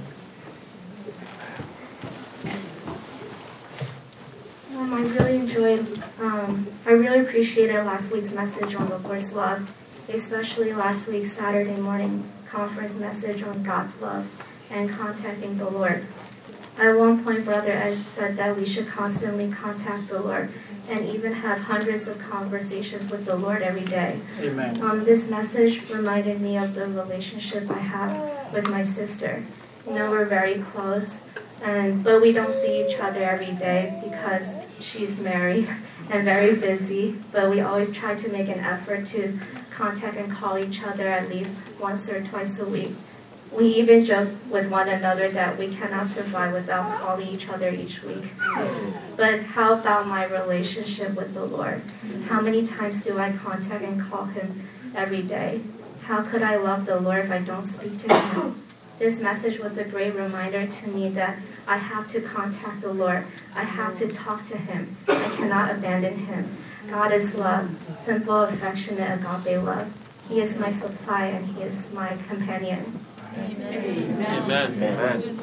Um, I really enjoyed, um, I really appreciated last week's message on the Lord's love, especially last week's Saturday morning conference message on God's love and contacting the Lord. At one point, Brother Ed said that we should constantly contact the Lord and even have hundreds of conversations with the Lord every day. Amen. Um, this message reminded me of the relationship I have with my sister. You know, we're very close, and but we don't see each other every day because she's married and very busy. But we always try to make an effort to contact and call each other at least once or twice a week. We even joke with one another that we cannot survive without calling each other each week. But how about my relationship with the Lord? How many times do I contact and call Him every day? How could I love the Lord if I don't speak to Him? This message was a great reminder to me that I have to contact the Lord. I have to talk to Him. I cannot abandon Him. God is love, simple, affectionate, agape love. He is my supply and He is my companion. Amen. Amen. Amen.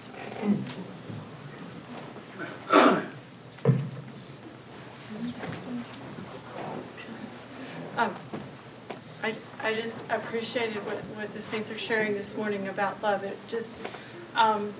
Um, I, I just appreciated what, what the saints are sharing this morning about love. It just, um,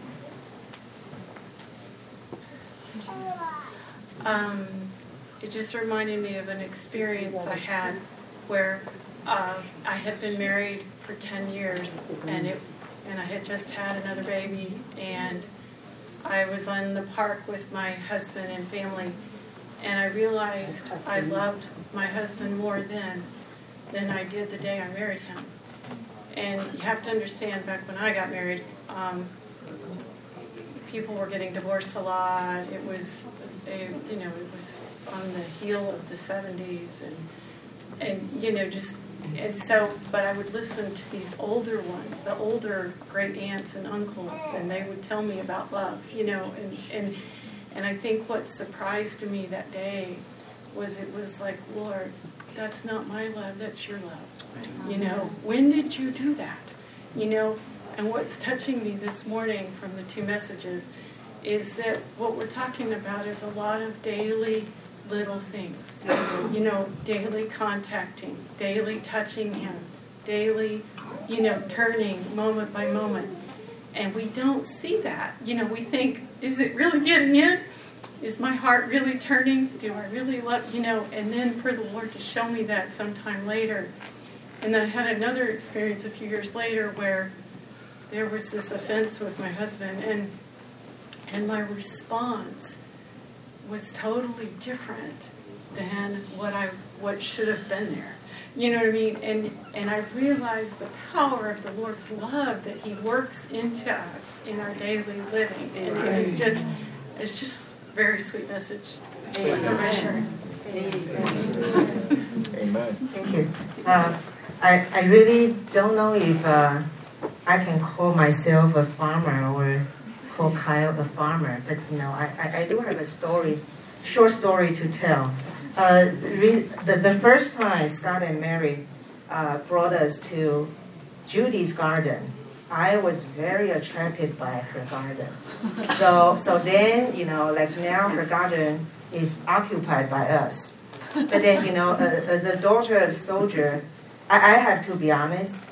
um, it just reminded me of an experience I had where uh, I had been married for ten years, and it, and I had just had another baby, and I was in the park with my husband and family, and I realized I loved my husband more then than I did the day I married him. And you have to understand, back when I got married, um, people were getting divorced a lot. It was, a, you know, it was on the heel of the seventies, and and you know, just and so. But I would listen to these older ones, the older great aunts and uncles, and they would tell me about love, you know, and and and I think what surprised me that day was it was like, Lord, that's not my love, that's your love. You know, when did you do that? You know, and what's touching me this morning from the two messages is that what we're talking about is a lot of daily little things. You know, daily contacting, daily touching him, daily, you know, turning moment by moment. And we don't see that. You know, we think, is it really getting in? Is my heart really turning? Do I really love, you know, and then for the Lord to show me that sometime later. And then I had another experience a few years later where there was this offense with my husband, and and my response was totally different than what I what should have been there. You know what I mean? And and I realized the power of the Lord's love that He works into us in our daily living. And it just it's just a very sweet message. Amen. Amen. Thank you. Uh, I, I really don't know if uh, I can call myself a farmer or call Kyle a farmer, but you know, I, I, I do have a story, short story to tell. Uh, re, the, the first time Scott and Mary uh, brought us to Judy's garden, I was very attracted by her garden. So so then, you know, like now her garden is occupied by us. But then, you know, uh, as a daughter of a soldier, I, I have to be honest.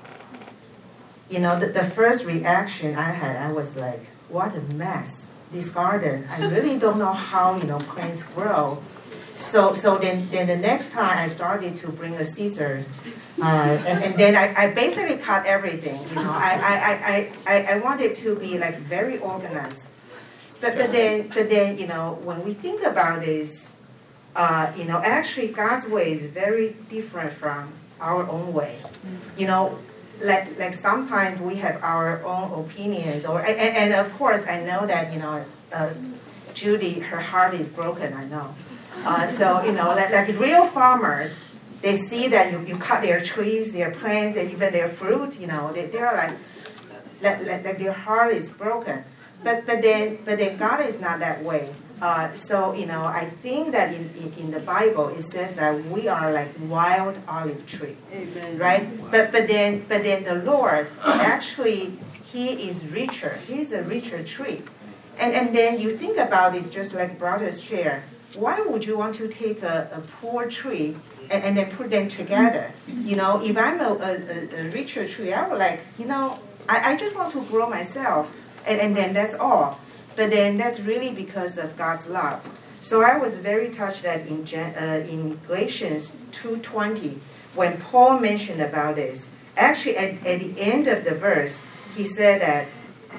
You know, the, the first reaction I had, I was like, what a mess, this garden. I really don't know how, you know, plants grow. So so then, then the next time I started to bring a scissors, uh, and, and then I, I basically cut everything. You know, I, I, I, I, I wanted to be like very organized. But, but then, but then, you know, when we think about this, uh, you know, actually God's way is very different from our own way. You know, like like sometimes we have our own opinions, or and, and of course I know that, you know, uh, Judy, her heart is broken. I know. Uh, so you know, like, like real farmers, they see that you, you cut their trees, their plants, and even their fruit. You know, they they are like like, like, like their heart is broken. But but then but then God is not that way. Uh, so you know, I think that in, in, in the Bible it says that we are like wild olive tree, Amen. Right? But but then but then the Lord actually He is richer. He is a richer tree, and and then you think about this just like brothers share. Why would you want to take a, a poor tree and, and then put them together? You know, if I'm a, a, a richer tree, I would like, you know, I, I just want to grow myself, and, and then that's all. But then that's really because of God's love. So I was very touched that in, uh, in Galatians two twenty, when Paul mentioned about this, actually at, at the end of the verse, he said that,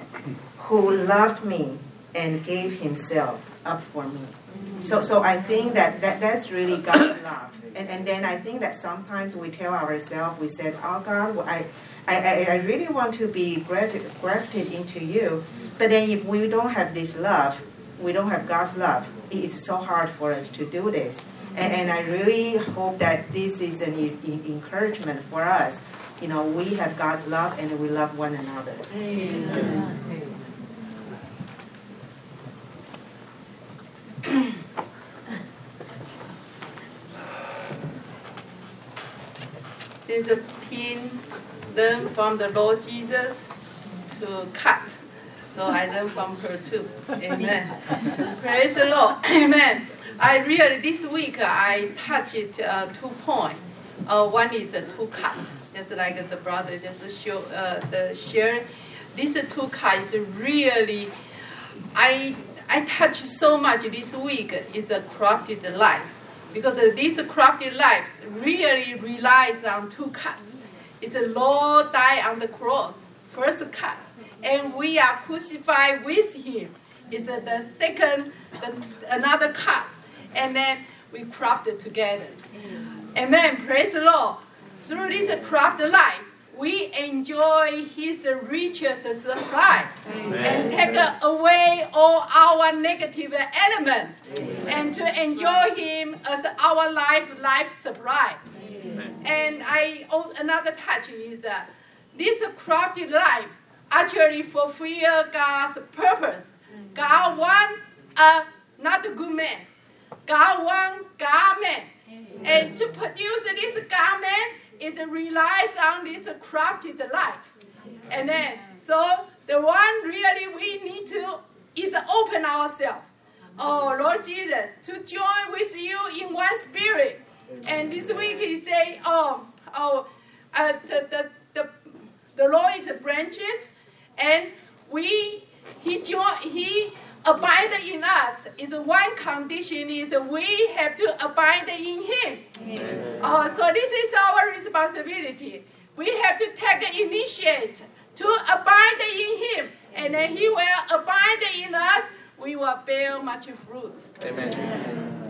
who loved me and gave himself up for me. So so I think that, that that's really God's love. And and then I think that sometimes we tell ourselves, we said, oh God, well, I, I, I really want to be grafted into you. But then if we don't have this love, we don't have God's love, it is so hard for us to do this. And, and I really hope that this is an e- encouragement for us. You know, we have God's love and we love one another. Amen. Amen. Since the pin learned from the Lord Jesus to cut, so I learned from her too. Amen. Praise the Lord. Amen. I really, this week I touched uh, two points. Uh, one is the two cut, just like the brother just show, uh, the share. These two cuts really, I I touched so much this week is the crafted life. Because this crafted life really relies on two cuts. It's the Lord died on the cross, first cut, and we are crucified with Him. is the, the second, the, another cut, and then we craft it together. Amen. Praise the Lord. Through this craft life, we enjoy His richest supply. Amen. And take away all our negative elements, and to enjoy Him as our life life supply. Amen. And I another touch is that this crafted life actually fulfill God's purpose. God want a not a good man. God want God man. And to produce this God man, it relies on this crafted life. And then, so the one really we need to is open ourselves. Oh, Lord Jesus, to join with you in one spirit. And this week he say, oh, oh, uh, the, the, the, the Lord is the branches, and we, he join, he abide in us. Is one condition is we have to abide in Him. Amen. Uh, so this is our responsibility. We have to take initiative to abide in Him, and then He will abide in us. We will bear much fruit. Amen.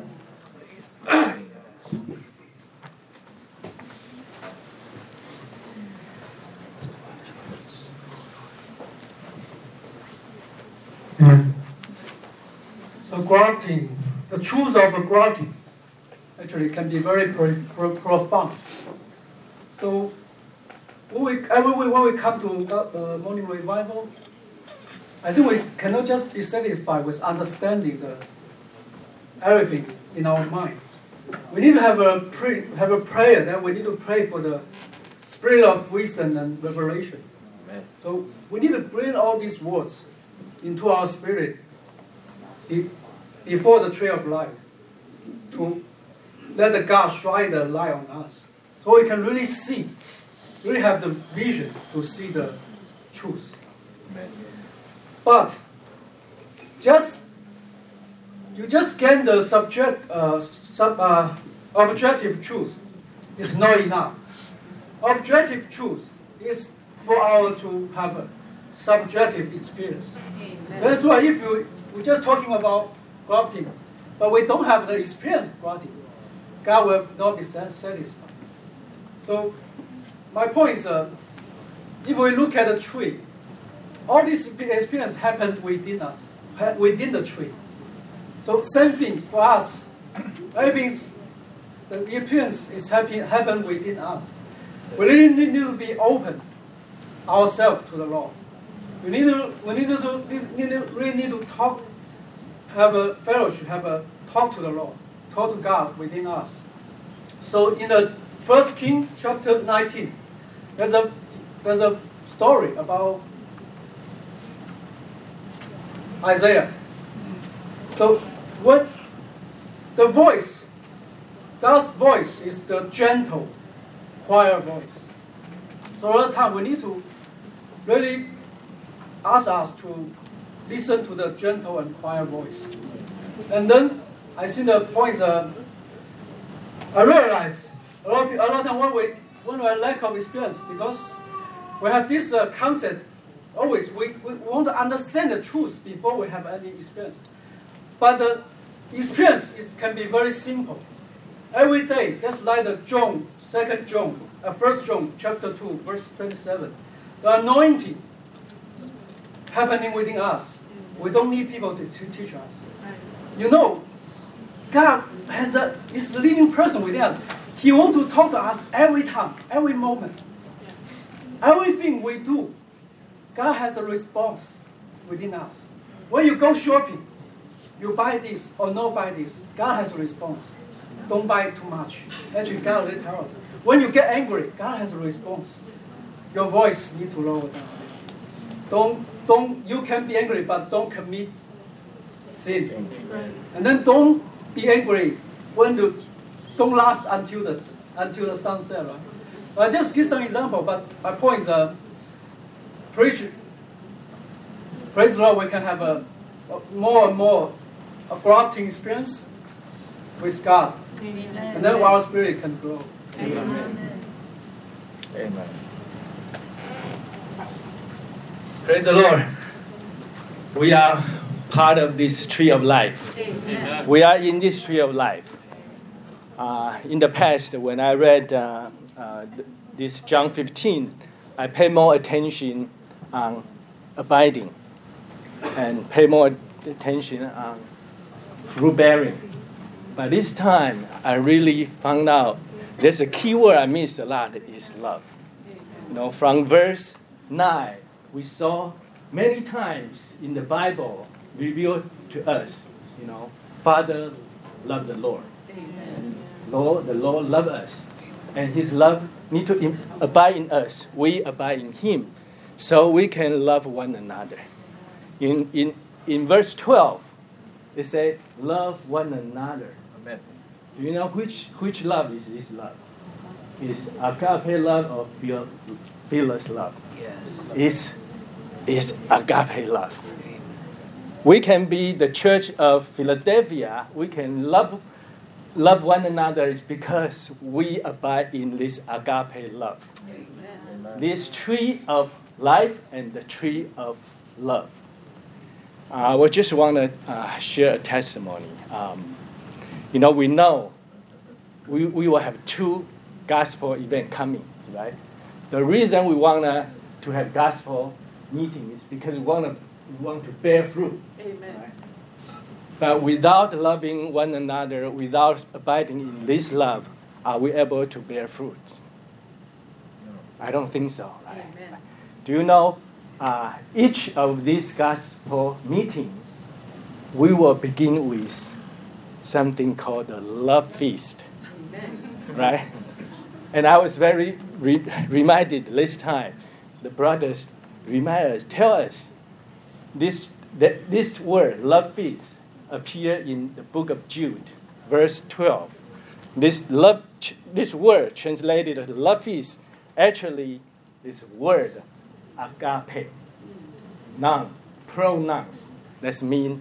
Amen. So grafting, the truth of grafting, actually can be very pro- pro- profound. So when we, every week when we come to uh, morning revival, I think we cannot just be satisfied with understanding the everything in our mind. We need to have a pray, have a prayer that we need to pray for the spirit of wisdom and revelation. Amen. So we need to bring all these words into our spirit before the tree of life, to let the God shine the light on us, so we can really see, really have the vision to see the truth. Amen. But just you just get the subject, uh, sub, uh, objective truth is not enough. Objective truth is for our to have a subjective experience. Amen. That's why if you we're just talking about grafting, but we don't have the experience of grafting, God will not be satisfied. So my point is, uh, if we look at the tree, all this experience happened within us, within the tree. So same thing for us. Everything's the experience is happen happen within us. We really need to be open ourselves to the Lord. We need to, we need to, need to really need to talk, have a fellowship, have a talk to the Lord, talk to God within us. So in the First King chapter nineteen, there's a there's a story about Isaiah. So what the voice, God's voice is the gentle, quiet voice. So all the time we need to really ask us to listen to the gentle and quiet voice. And then I see the points. Uh, I realize a lot, of, a lot of time when we when we lack of experience, because we have this uh, concept. Always we, we want to understand the truth before we have any experience. But the experience is, can be very simple. Every day, just like the John, Second John, uh, First John, chapter two, verse twenty-seven, the anointing happening within us. We don't need people to, to teach us. You know, God has a is a living person within us. He wants to talk to us every time, every moment. Everything we do, God has a response within us. When you go shopping, you buy this or not buy this, God has a response. Don't buy too much. Actually, God will tell us. When you get angry, God has a response. Your voice need to lower down. Don't, don't, you can be angry, but don't commit sin. And then don't be angry when you don't last until the until the sunset. Right? I just give some example, but my point is, uh, preach, praise the Lord, we can have a, a more and more a grafting experience with God. Amen. And then our spirit can grow. Amen. Amen. Praise the Lord. We are part of this tree of life. Amen. We are in this tree of life. Uh, in the past, when I read uh, uh, this John fifteen, I pay more attention on abiding and pay more attention on fruit bearing. But this time, I really found out there's a key word I missed a lot is love. You know, from verse nine, we saw many times in the Bible revealed to us, you know, Father loved the Lord. Amen. Lord, the Lord loves us. And his love needs to in, abide in us. We abide in him. So we can love one another. In, in, in verse twelve, it says, love one another. Amen. Do you know which, which love is this love? Is agape love or philus love? Yes. It's, it's agape love. We can be the church of Philadelphia. We can love love one another is because we abide in this agape love. Amen. This tree of life and the tree of love. Uh, I just want to uh, share a testimony. Um, you know, we know we, we will have two gospel events coming, right? The reason we want to to have gospel meeting is because we want to we want to bear fruit. Amen. Right? But without loving one another, without abiding in this love, are we able to bear fruits? No. I don't think so. Right? Amen. Do you know, uh, each of these gospel meetings, we will begin with something called the love feast. Amen. Right? And I was very re- reminded this time, the brothers remind us, tell us, this, that this word, love feast, appear in the book of Jude, verse twelve. This love, this word translated as love feast, actually is word agape, noun, pronouns that mean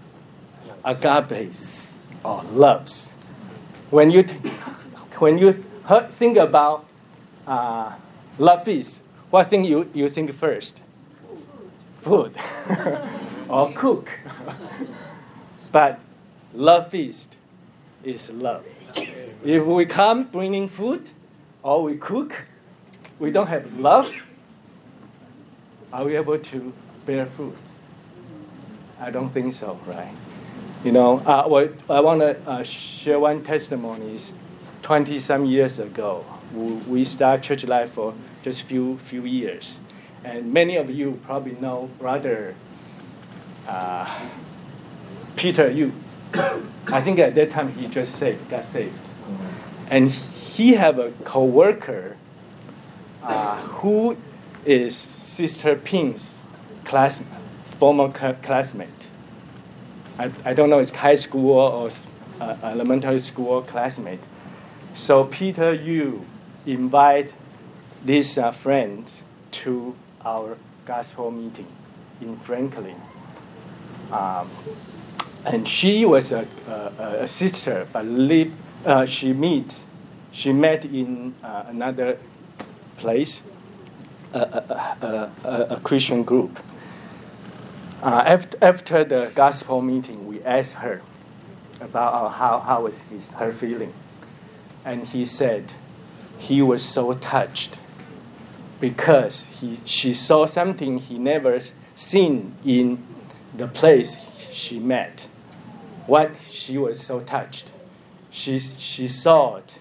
agapes or loves. When you when you think about uh, love feast, what thing you, you think first? Food or cook. But love feast is love. If we come bringing food or we cook, we don't have love, are we able to bear fruit? I don't think so, right? You know, uh, well, I want to uh, share one testimony. twenty-some years ago, we started church life for just few few years. And many of you probably know Brother uh, Peter Yu. I think at that time he just saved, got saved. And he have a co-worker uh, who is Sister Ping's class, former ca- classmate. I, I don't know, it's high school or uh, elementary school classmate. So Peter Yu invite these uh, friends to our gospel meeting in Franklin. Um, and she was a, a, a sister, but lived, uh, she meet, she met in uh, another place, a, a, a, a Christian group. Uh, after, after the gospel meeting, we asked her about uh, how, how was his, her feeling. And he said he was so touched because he, she saw something he never seen in the place she met. What she was so touched. She, she saw it.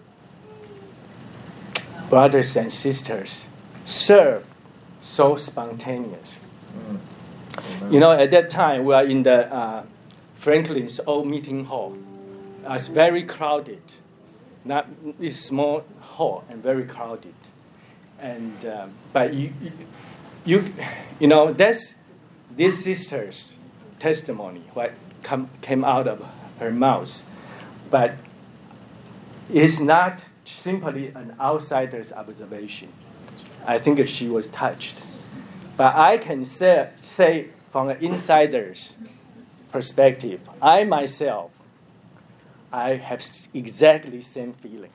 Brothers and sisters serve so spontaneous. Mm. You know, at that time, we are in the uh, Franklin's old meeting hall. Uh, it's very crowded. Not it's small hall and very crowded. And um, but you, you, you know, that's this sister's testimony. What come came out of her mouth, but it's not simply an outsider's observation. I think she was touched. But I can say, say from an insider's perspective, I myself, I have exactly same feeling.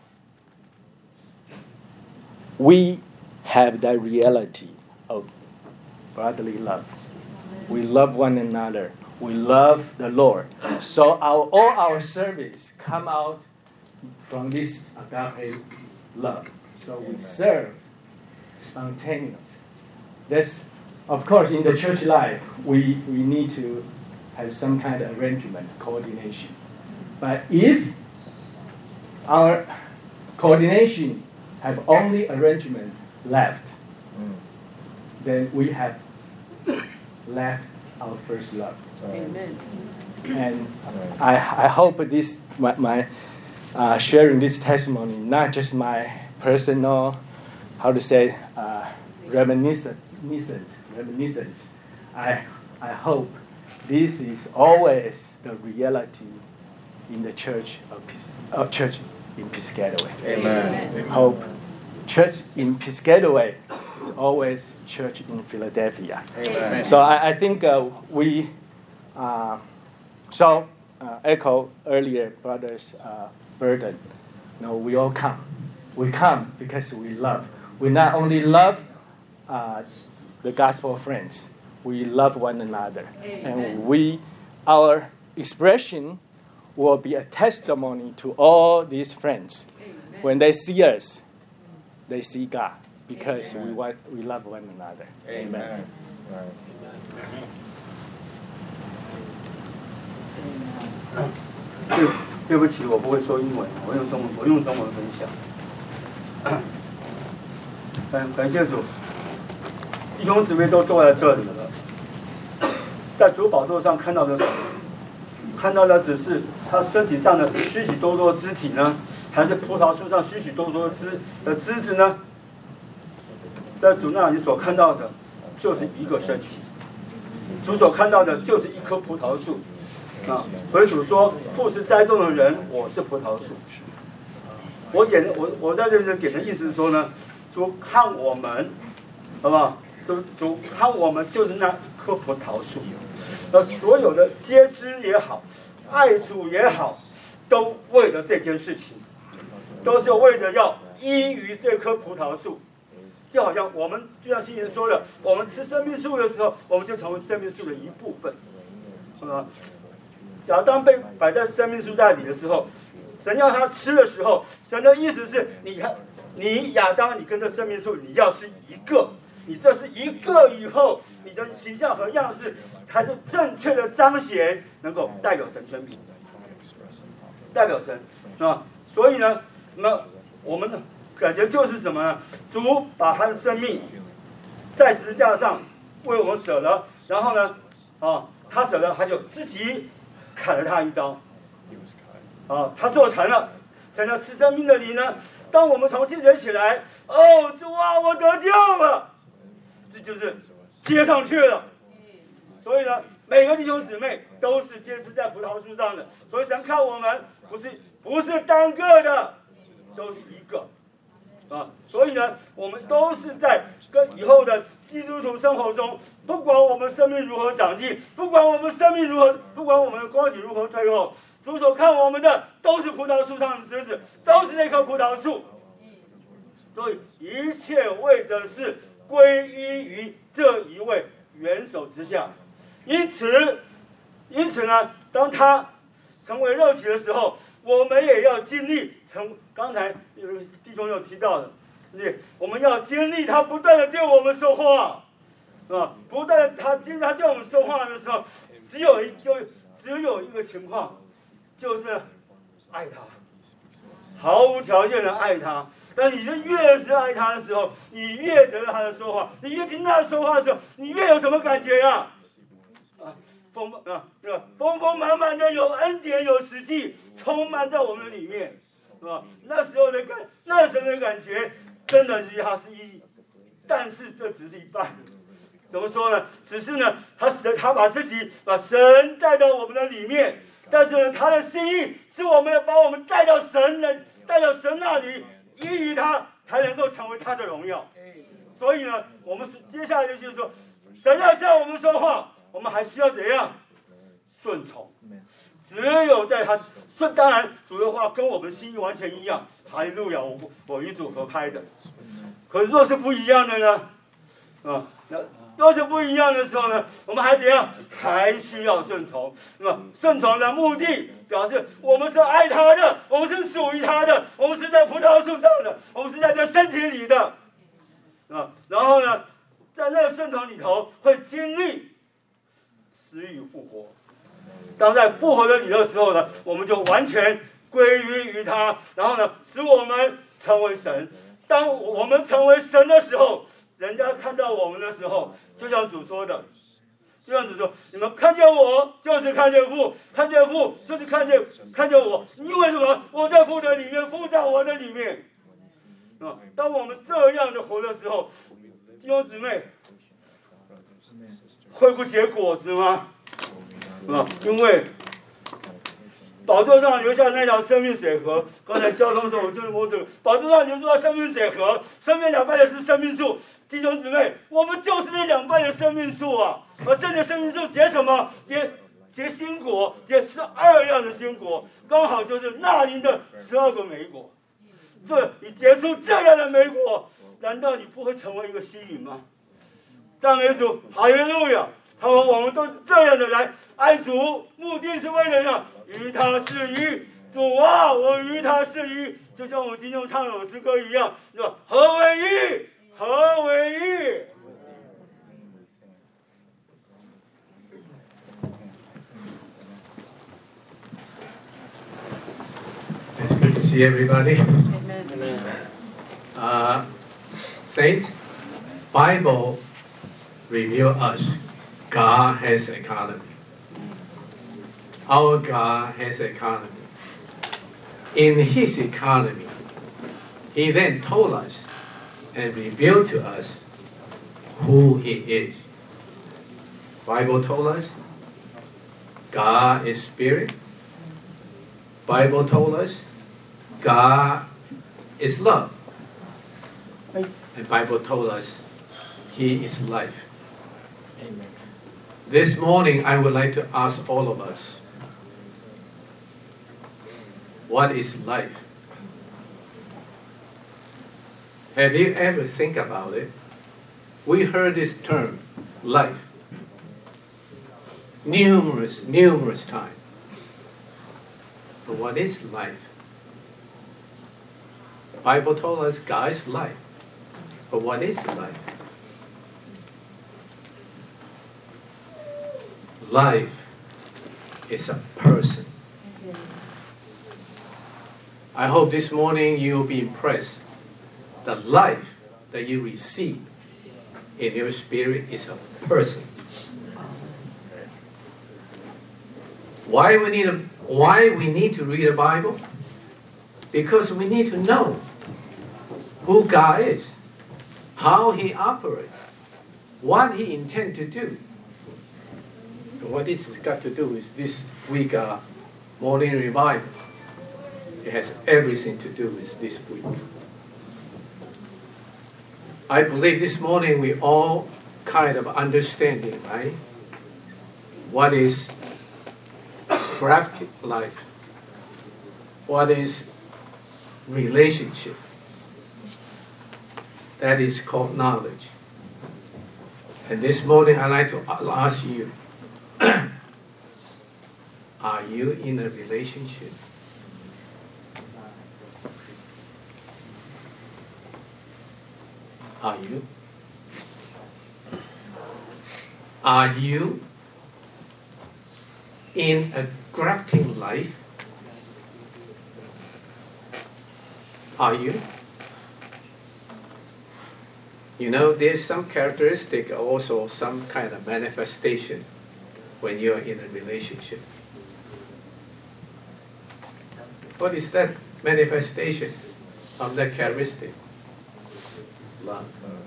We have that reality of brotherly love. We love one another. we love the Lord. So our, all our service come out from this agape love. So we serve spontaneous. That's, of course, in the church life, we, we need to have some kind of arrangement, coordination. But if our coordination have only arrangement left, mm. then we have left our first love. Amen. And I, I hope this my, my uh, sharing this testimony, not just my personal, how to say, uh, reminiscence, reminiscence. I I hope this is always the reality in the church of uh, church in Piscataway. Amen. I hope church in Piscataway is always church in Philadelphia. Amen. So I, I think uh, we uh, so uh, echo earlier brother's uh, burden. No, we all come. We come because we love. We not only love uh, the gospel friends, we love one another. Amen. And we, our expression will be a testimony to all these friends. Amen. When they see us, they see God because Amen. we want, we love one another. Amen. Amen. Right. 对，对不起，我不会说英文，我用中文，我用中文分享。感感谢主，弟兄姊妹都坐在这里了，在主宝座上看到的什么？看到的只是他身体上的许许多多肢体呢，还是葡萄树上许许多多枝的枝子呢？在主那里所看到的，就是一个身体。主所看到的就是一棵葡萄树。 啊，所以主说：“父是栽种的人，我是葡萄树。”我点我我在这里点的意思是说呢，主看我们，好不好？主主看我们就是那一棵葡萄树，那所有的接枝也好，爱主也好，都为了这件事情，都是为了要依于这棵葡萄树。就好像我们就像新人说的，我们吃生命树的时候，我们就成为生命树的一部分，是吧？ 亚当被摆在生命树那里的时候，神要他吃的时候，神的意思是你看，你亚当，你跟着生命树，你要是一个，你这是一个以后，你的形象和样式才是正确的彰显，能够代表神全名，代表神，是吧？所以呢，那我们的感觉就是什么呢？主把他的生命在十字架上为我们舍了，然后呢，啊，他舍了，他就自己 砍了他一刀，啊，他做成了，成了吃生命的灵呢。当我们从记者起来，哦，主啊，我得救了，这就是接上去了。所以呢，每个弟兄姊妹都是接枝在葡萄树上的，所以神看我们不是不是单个的，都是一个。 啊，所以呢，我们都是在跟以后的基督徒生活中，不管我们生命如何长进，不管我们生命如何，不管我们的光景如何退后，主所看我们的都是葡萄树上的枝子，都是那棵葡萄树。所以一切为的是归依于这一位元首之下。因此，因此呢，当他成为肉体的时候， 我们也要经历成，刚才有弟兄有提到的，对，我们要经历他不断的对我们说话，啊，不断他经常对我们说话的时候，只有一就只有一个情况，就是爱他，毫无条件的爱他。但你是越是爱他的时候，你越得到他的说话，你越听他说话的时候，你越有什么感觉呀？啊，丰啊，是吧？丰丰满满的有恩典，有实际，充满在我们的里面，是吧？那时候的感，那时候的感觉，真的是它是一，但是这只是一半。怎么说呢？只是呢，他使他把自己把神带到我们的里面，但是呢，他的心意是我们要把我们带到神的，带到神那里，依于他，才能够成为他的荣耀。所以呢，我们是接下来就是说，神要向我们说话。 我们还需要怎样顺从？只有在他顺，当然主的话跟我们心意完全一样。哈利路亚，我我与主合拍的。可是若是不一样的呢？啊，那要是不一样的时候呢，我们还怎样？还需要顺从。那么顺从的目的，表示我们是爱他的，我们是属于他的，我们是在葡萄树上的，我们是在这身体里的。啊，然后呢，在那个顺从里头会经历死与复活。当在复活的里的时候呢，我们就完全归于于他，然后呢，使我们成为神。当我们成为神的时候，人家看到我们的时候，就像主说的，就像主说：“你们看见我，就是看见父；看见父，就是看见看见我。因为什么？我在父的里面，父在我的里面。”啊，当我们这样的活的时候，弟兄姊妹，会不结果子吗？啊，因为宝座上留下那条生命水河。刚才交通的时候，我就是摸着宝座上留出了生命水河，生命两半的是生命树。弟兄姊妹，我们就是那两半的生命树啊！而这的生命树结什么？结结新果，结十二样的新果，刚好就是那灵的十二个莓果。这你结出这样的莓果，难道你不会成为一个吸引吗？赞美主，哈利路亚！他们我们都是这样的来爱主，目的是为了让与他是一。主啊，我与他是一，就像我们今天唱的首诗歌一样，是吧？合为一，合为一。 It's good to see everybody. Amen. Uh, Saints, Bible reveal us God has economy. Our God has economy. In His economy, He then told us and revealed to us who He is. Bible told us God is spirit. Bible told us God is love. And Bible told us He is life. Amen. This morning I would like to ask all of us, what is life? Have you ever think about it? We heard this term, life, numerous, numerous times. But what is life? The Bible told us God is life. But what is life? Life is a person. I hope this morning you will be impressed. The life that you receive in your spirit is a person. Why we need a, why we need to read the Bible? Because we need to know who God is, how He operates, what He intends to do. And what this has got to do with this week uh, morning revival. It has everything to do with this week. I believe this morning we all kind of understanding, right? What is grafted life? What is relationship? That is called knowledge. And this morning I'd like to ask you, are you in a relationship? Are you? Are you in a grafting life? Are you? You know, there's some characteristic, also some kind of manifestation when you're in a relationship. What is that manifestation of that characteristic? Love.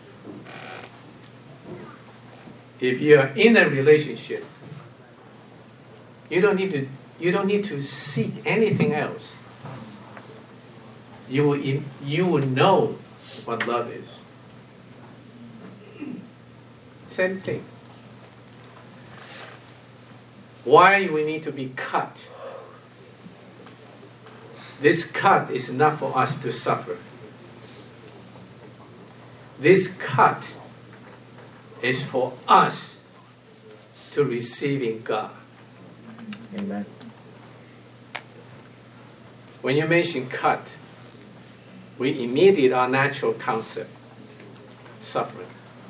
If you are in a relationship, you don't need to you don't need to seek anything else. You will you will know what love is. Same thing. Why we need to be cut? This cut is not for us to suffer. This cut is for us to receive in God. Amen. When you mention cut, we immediate our natural concept, suffering.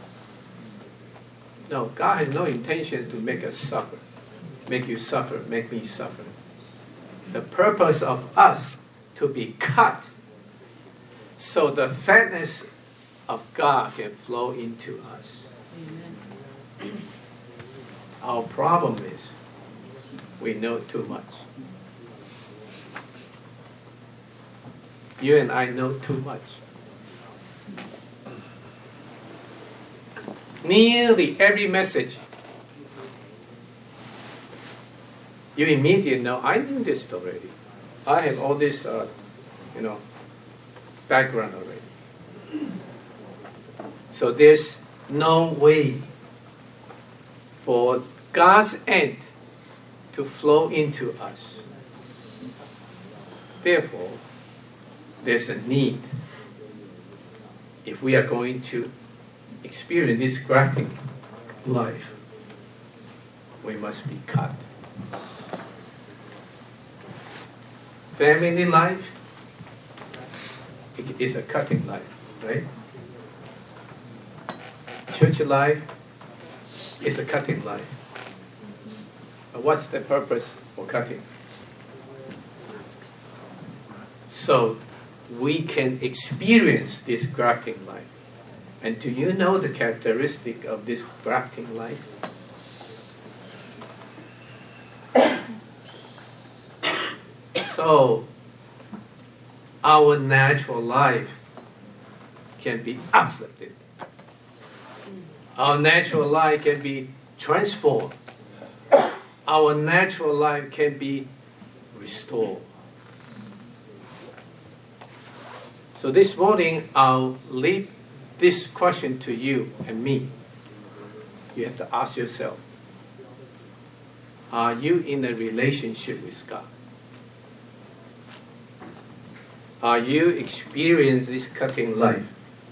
No, God has no intention to make us suffer, make you suffer, make me suffer. The purpose of us to be cut so the fatness of God can flow into us. Amen. Our problem is we know too much. You and I know too much. Nearly every message, you immediately know, I knew this already. I have all this, uh, you know, background already. So there's no way for God's end to flow into us. Therefore, there's a need. If we are going to experience this grafting life, we must be cut. Family life is a cutting life, right? Church life is a cutting life. But what's the purpose for cutting? So we can experience this grafting life. And do you know the characteristic of this grafting life? So our natural life can be uplifted. Our natural life can be transformed. Our natural life can be restored. So this morning, I'll leave this question to you and me. You have to ask yourself, are you in a relationship with God? Are you experiencing this cutting life?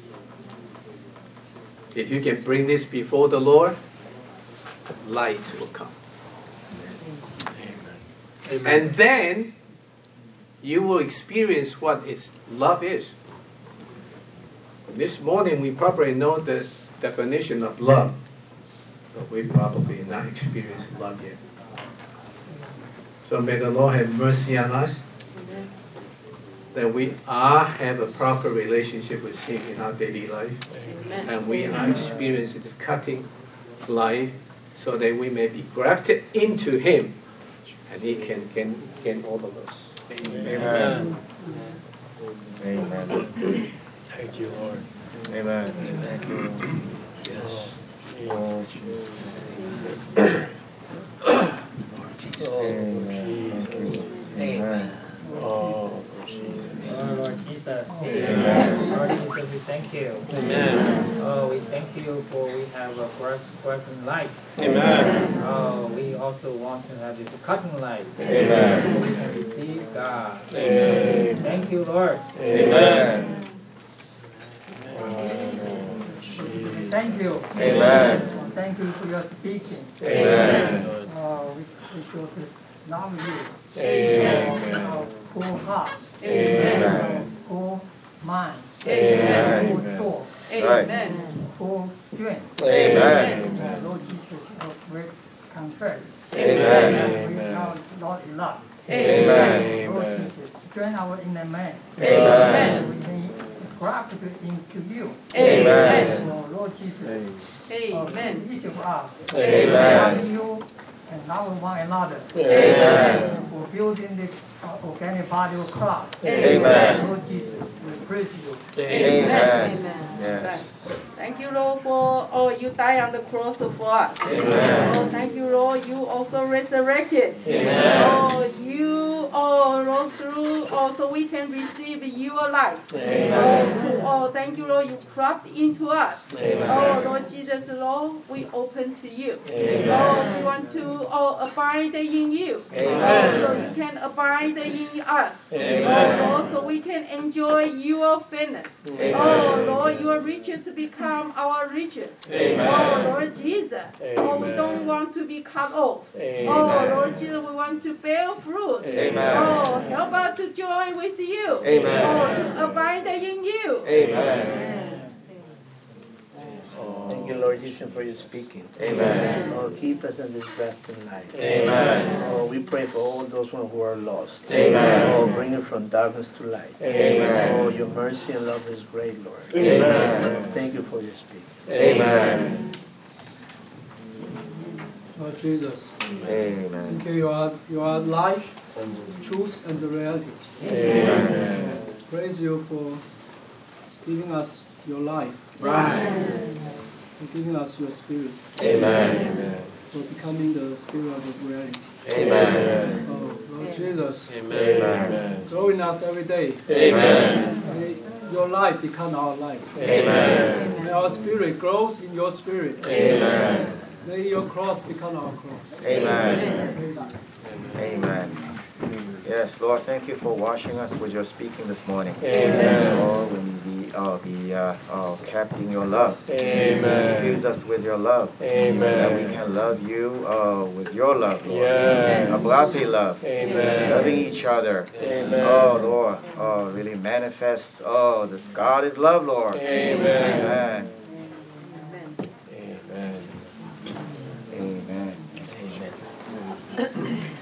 If you can bring this before the Lord, lights will come. Amen. And then you will experience what its love is. This morning we probably know the definition of love, but we probably not experienced love yet. So may the Lord have mercy on us, that we are have a proper relationship with Him in our daily life. Amen. And we are experiencing this cutting life so that we may be grafted into Him and He can gain, gain all of us. Amen. Amen. Amen. Thank you, Lord. Amen. Thank you, Lord. Yes. Lord Jesus. Amen. Amen. Oh, Jesus. Oh, Lord Jesus. Amen. Lord Jesus, we thank you. Amen. Oh, we thank you for we have a grafting life. Amen. Oh, we also want to have this cutting life. Amen. So we can receive God. Amen. Thank you, Lord. Amen. Thank you. Amen. Thank you for your speaking. Amen. Oh, we, we should love you. Amen. Our full heart. Amen. Full mind. Amen. Full soul. Amen. Full strength. Amen. Uh, Lord Jesus, we confess. Amen. We are not enough. Amen. Lord Jesus, strengthen our inner man. Amen. We need grafted into you. Amen. Oh, Lord Jesus. Amen. Each of us. Amen. Love you and love one another. Amen. For building this uh, organic body of Christ. Amen. Lord Jesus, we praise you. Amen. Amen. Yes. Thank you, Lord, for oh, you died on the cross for us. Amen. Oh, thank you, Lord, you also resurrected. Amen. Oh, you oh, rose through oh, Oh, so we can receive your life. Amen. Oh, thank you, Lord, you cropped into us. Amen. Oh, Lord Jesus, Lord, we open to you. Amen. Lord, we want to oh, abide in you. Amen. Oh, so you can abide in us. Amen. Oh, Lord, so we can enjoy your fairness. Amen. Oh, Lord, your riches become our riches. Amen. Oh, Lord Jesus. Amen. Oh, we don't want to be cut off. Amen. Oh, Lord Jesus, we want to bear fruit. Amen. Oh, help us to join with you. Amen. Oh, to abide in you. Amen. Thank you, Lord Jesus, for your speaking. Amen. Oh, keep us in this breath tonight. Amen. Oh, we pray for all those one who are lost. Amen. Oh, bring it from darkness to light. Amen. Oh, your mercy and love is great, Lord. Amen. Thank you for your speaking. Amen. Lord Jesus, Amen. thank you. You are, you are life, truth, and the reality. Amen. Praise you for giving us your life. Right. For giving us your spirit. Amen. For becoming the spirit of reality. Amen. Oh, Lord Jesus. Amen. Grow in us every day. Amen. May your life become our life. Amen. May our spirit grows in your spirit. Amen. May your cross become our cross. Amen. Amen. Yes, Lord, thank you for washing us with your speaking this morning. Amen. Lord, when we uh, be uh, uh, kept in your love. Amen. Infuse us with your love. Amen. That we can love you uh, with your love, Lord. Yes. Agape love. Amen. Loving each other. Amen. Oh, Lord. Oh, really manifest. Oh, this God is love, Lord. Amen. Amen. Amen. Amen. Amen.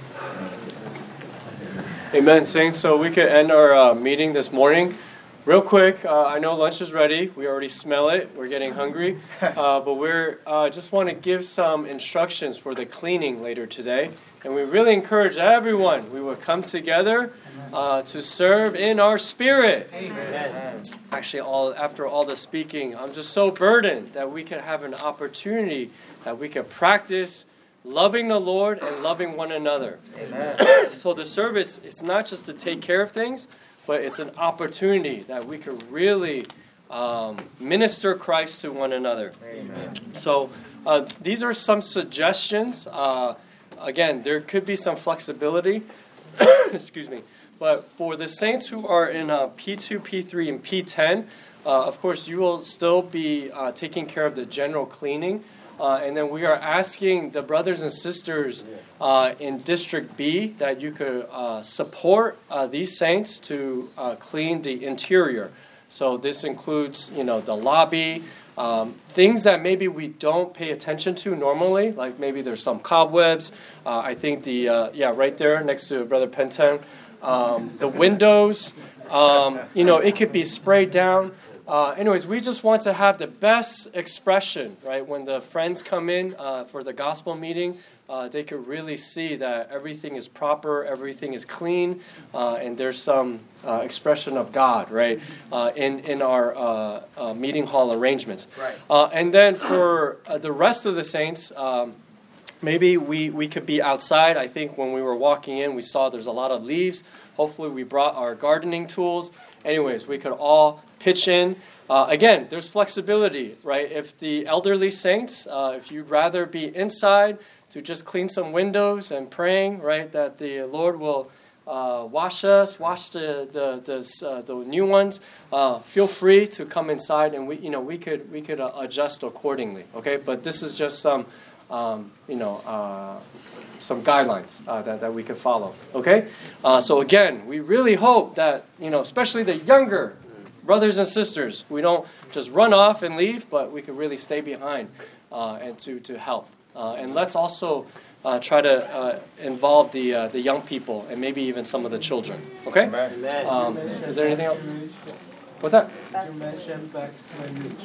Amen, saints. So we could end our uh, meeting this morning. Real quick, uh, I know lunch is ready. We already smell it. We're getting hungry. Uh, but we're uh, just want to give some instructions for the cleaning later today. And we really encourage everyone, we will come together uh, to serve in our spirit. Amen. Actually, all after all the speaking, I'm just so burdened that we can have an opportunity that we can practice loving the Lord and loving one another. Amen. So the service, it's not just to take care of things, but it's an opportunity that we can really um, minister Christ to one another. Amen. So uh, these are some suggestions. Uh, again, there could be some flexibility. Excuse me. But for the saints who are in uh, P two, P three, and P ten, uh, of course, you will still be uh, taking care of the general cleaning. Uh, and then we are asking the brothers and sisters uh, in District B that you could uh, support uh, these saints to uh, clean the interior. So this includes, you know, the lobby, um, things that maybe we don't pay attention to normally, like maybe there's some cobwebs. Uh, I think the, uh, yeah, right there next to Brother Pentang, um, the windows, um, you know, it could be sprayed down. Uh, anyways, we just want to have the best expression, right? When the friends come in uh, for the gospel meeting, uh, they could really see that everything is proper, everything is clean, uh, and there's some uh, expression of God, right, uh, in, in our uh, uh, meeting hall arrangements. Right. Uh, and then for uh, the rest of the saints, um, maybe we, we could be outside. I think when we were walking in, we saw there's a lot of leaves. Hopefully we brought our gardening tools. Anyways, we could all pitch in. Uh, again, there's flexibility, right? If the elderly saints, uh, if you'd rather be inside to just clean some windows and praying, right, that the Lord will uh, wash us, wash the the the, uh, the new ones, uh, feel free to come inside, and we you know we could we could uh, adjust accordingly. Okay, but this is just some um, you know. Uh, some guidelines uh, that, that we could follow, okay? Uh, so again, we really hope that, you know, especially the younger brothers and sisters, we don't just run off and leave, but we could really stay behind uh, and to, to help. Uh, and let's also uh, try to uh, involve the uh, the young people and maybe even some of the children, okay? Um, is there anything else? What's that? You mentioned Basking Ridge.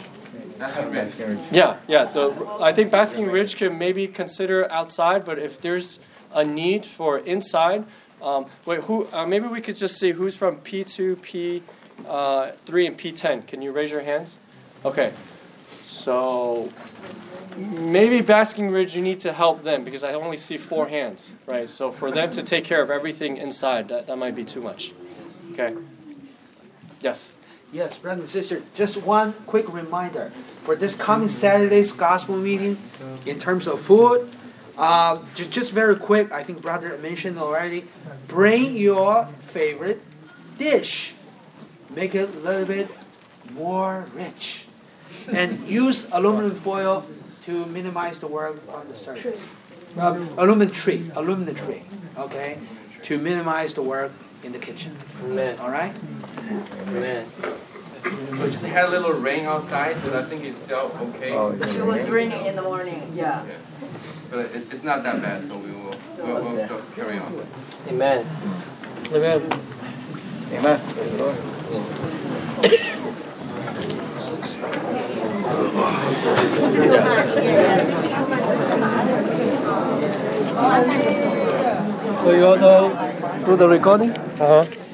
Yeah, yeah. The, I think Basking Ridge can maybe consider outside, but if there's a need for inside, um, wait, who? Uh, maybe we could just see who's from P two, P three, and P ten. Can you raise your hands? Okay. So maybe Basking Ridge, you need to help them because I only see four hands, right? So for them to take care of everything inside, that, that might be too much. Okay. Yes. Yes, brother and sister, just one quick reminder. For this coming Saturday's gospel meeting, in terms of food, uh, j- just very quick, I think brother mentioned already, bring your favorite dish. Make it a little bit more rich. And use aluminum foil to minimize the work on the surface. Uh, aluminum tray, aluminum tray, okay, to minimize the work in the kitchen. Amen. All right? Amen. We just had a little rain outside, but I think it's still okay. Oh, it was raining in the morning. Yeah. Yeah. But it, it's not that bad, so we will we'll, we'll still carry on. Amen. Amen. Amen. So you also do the recording? Uh huh.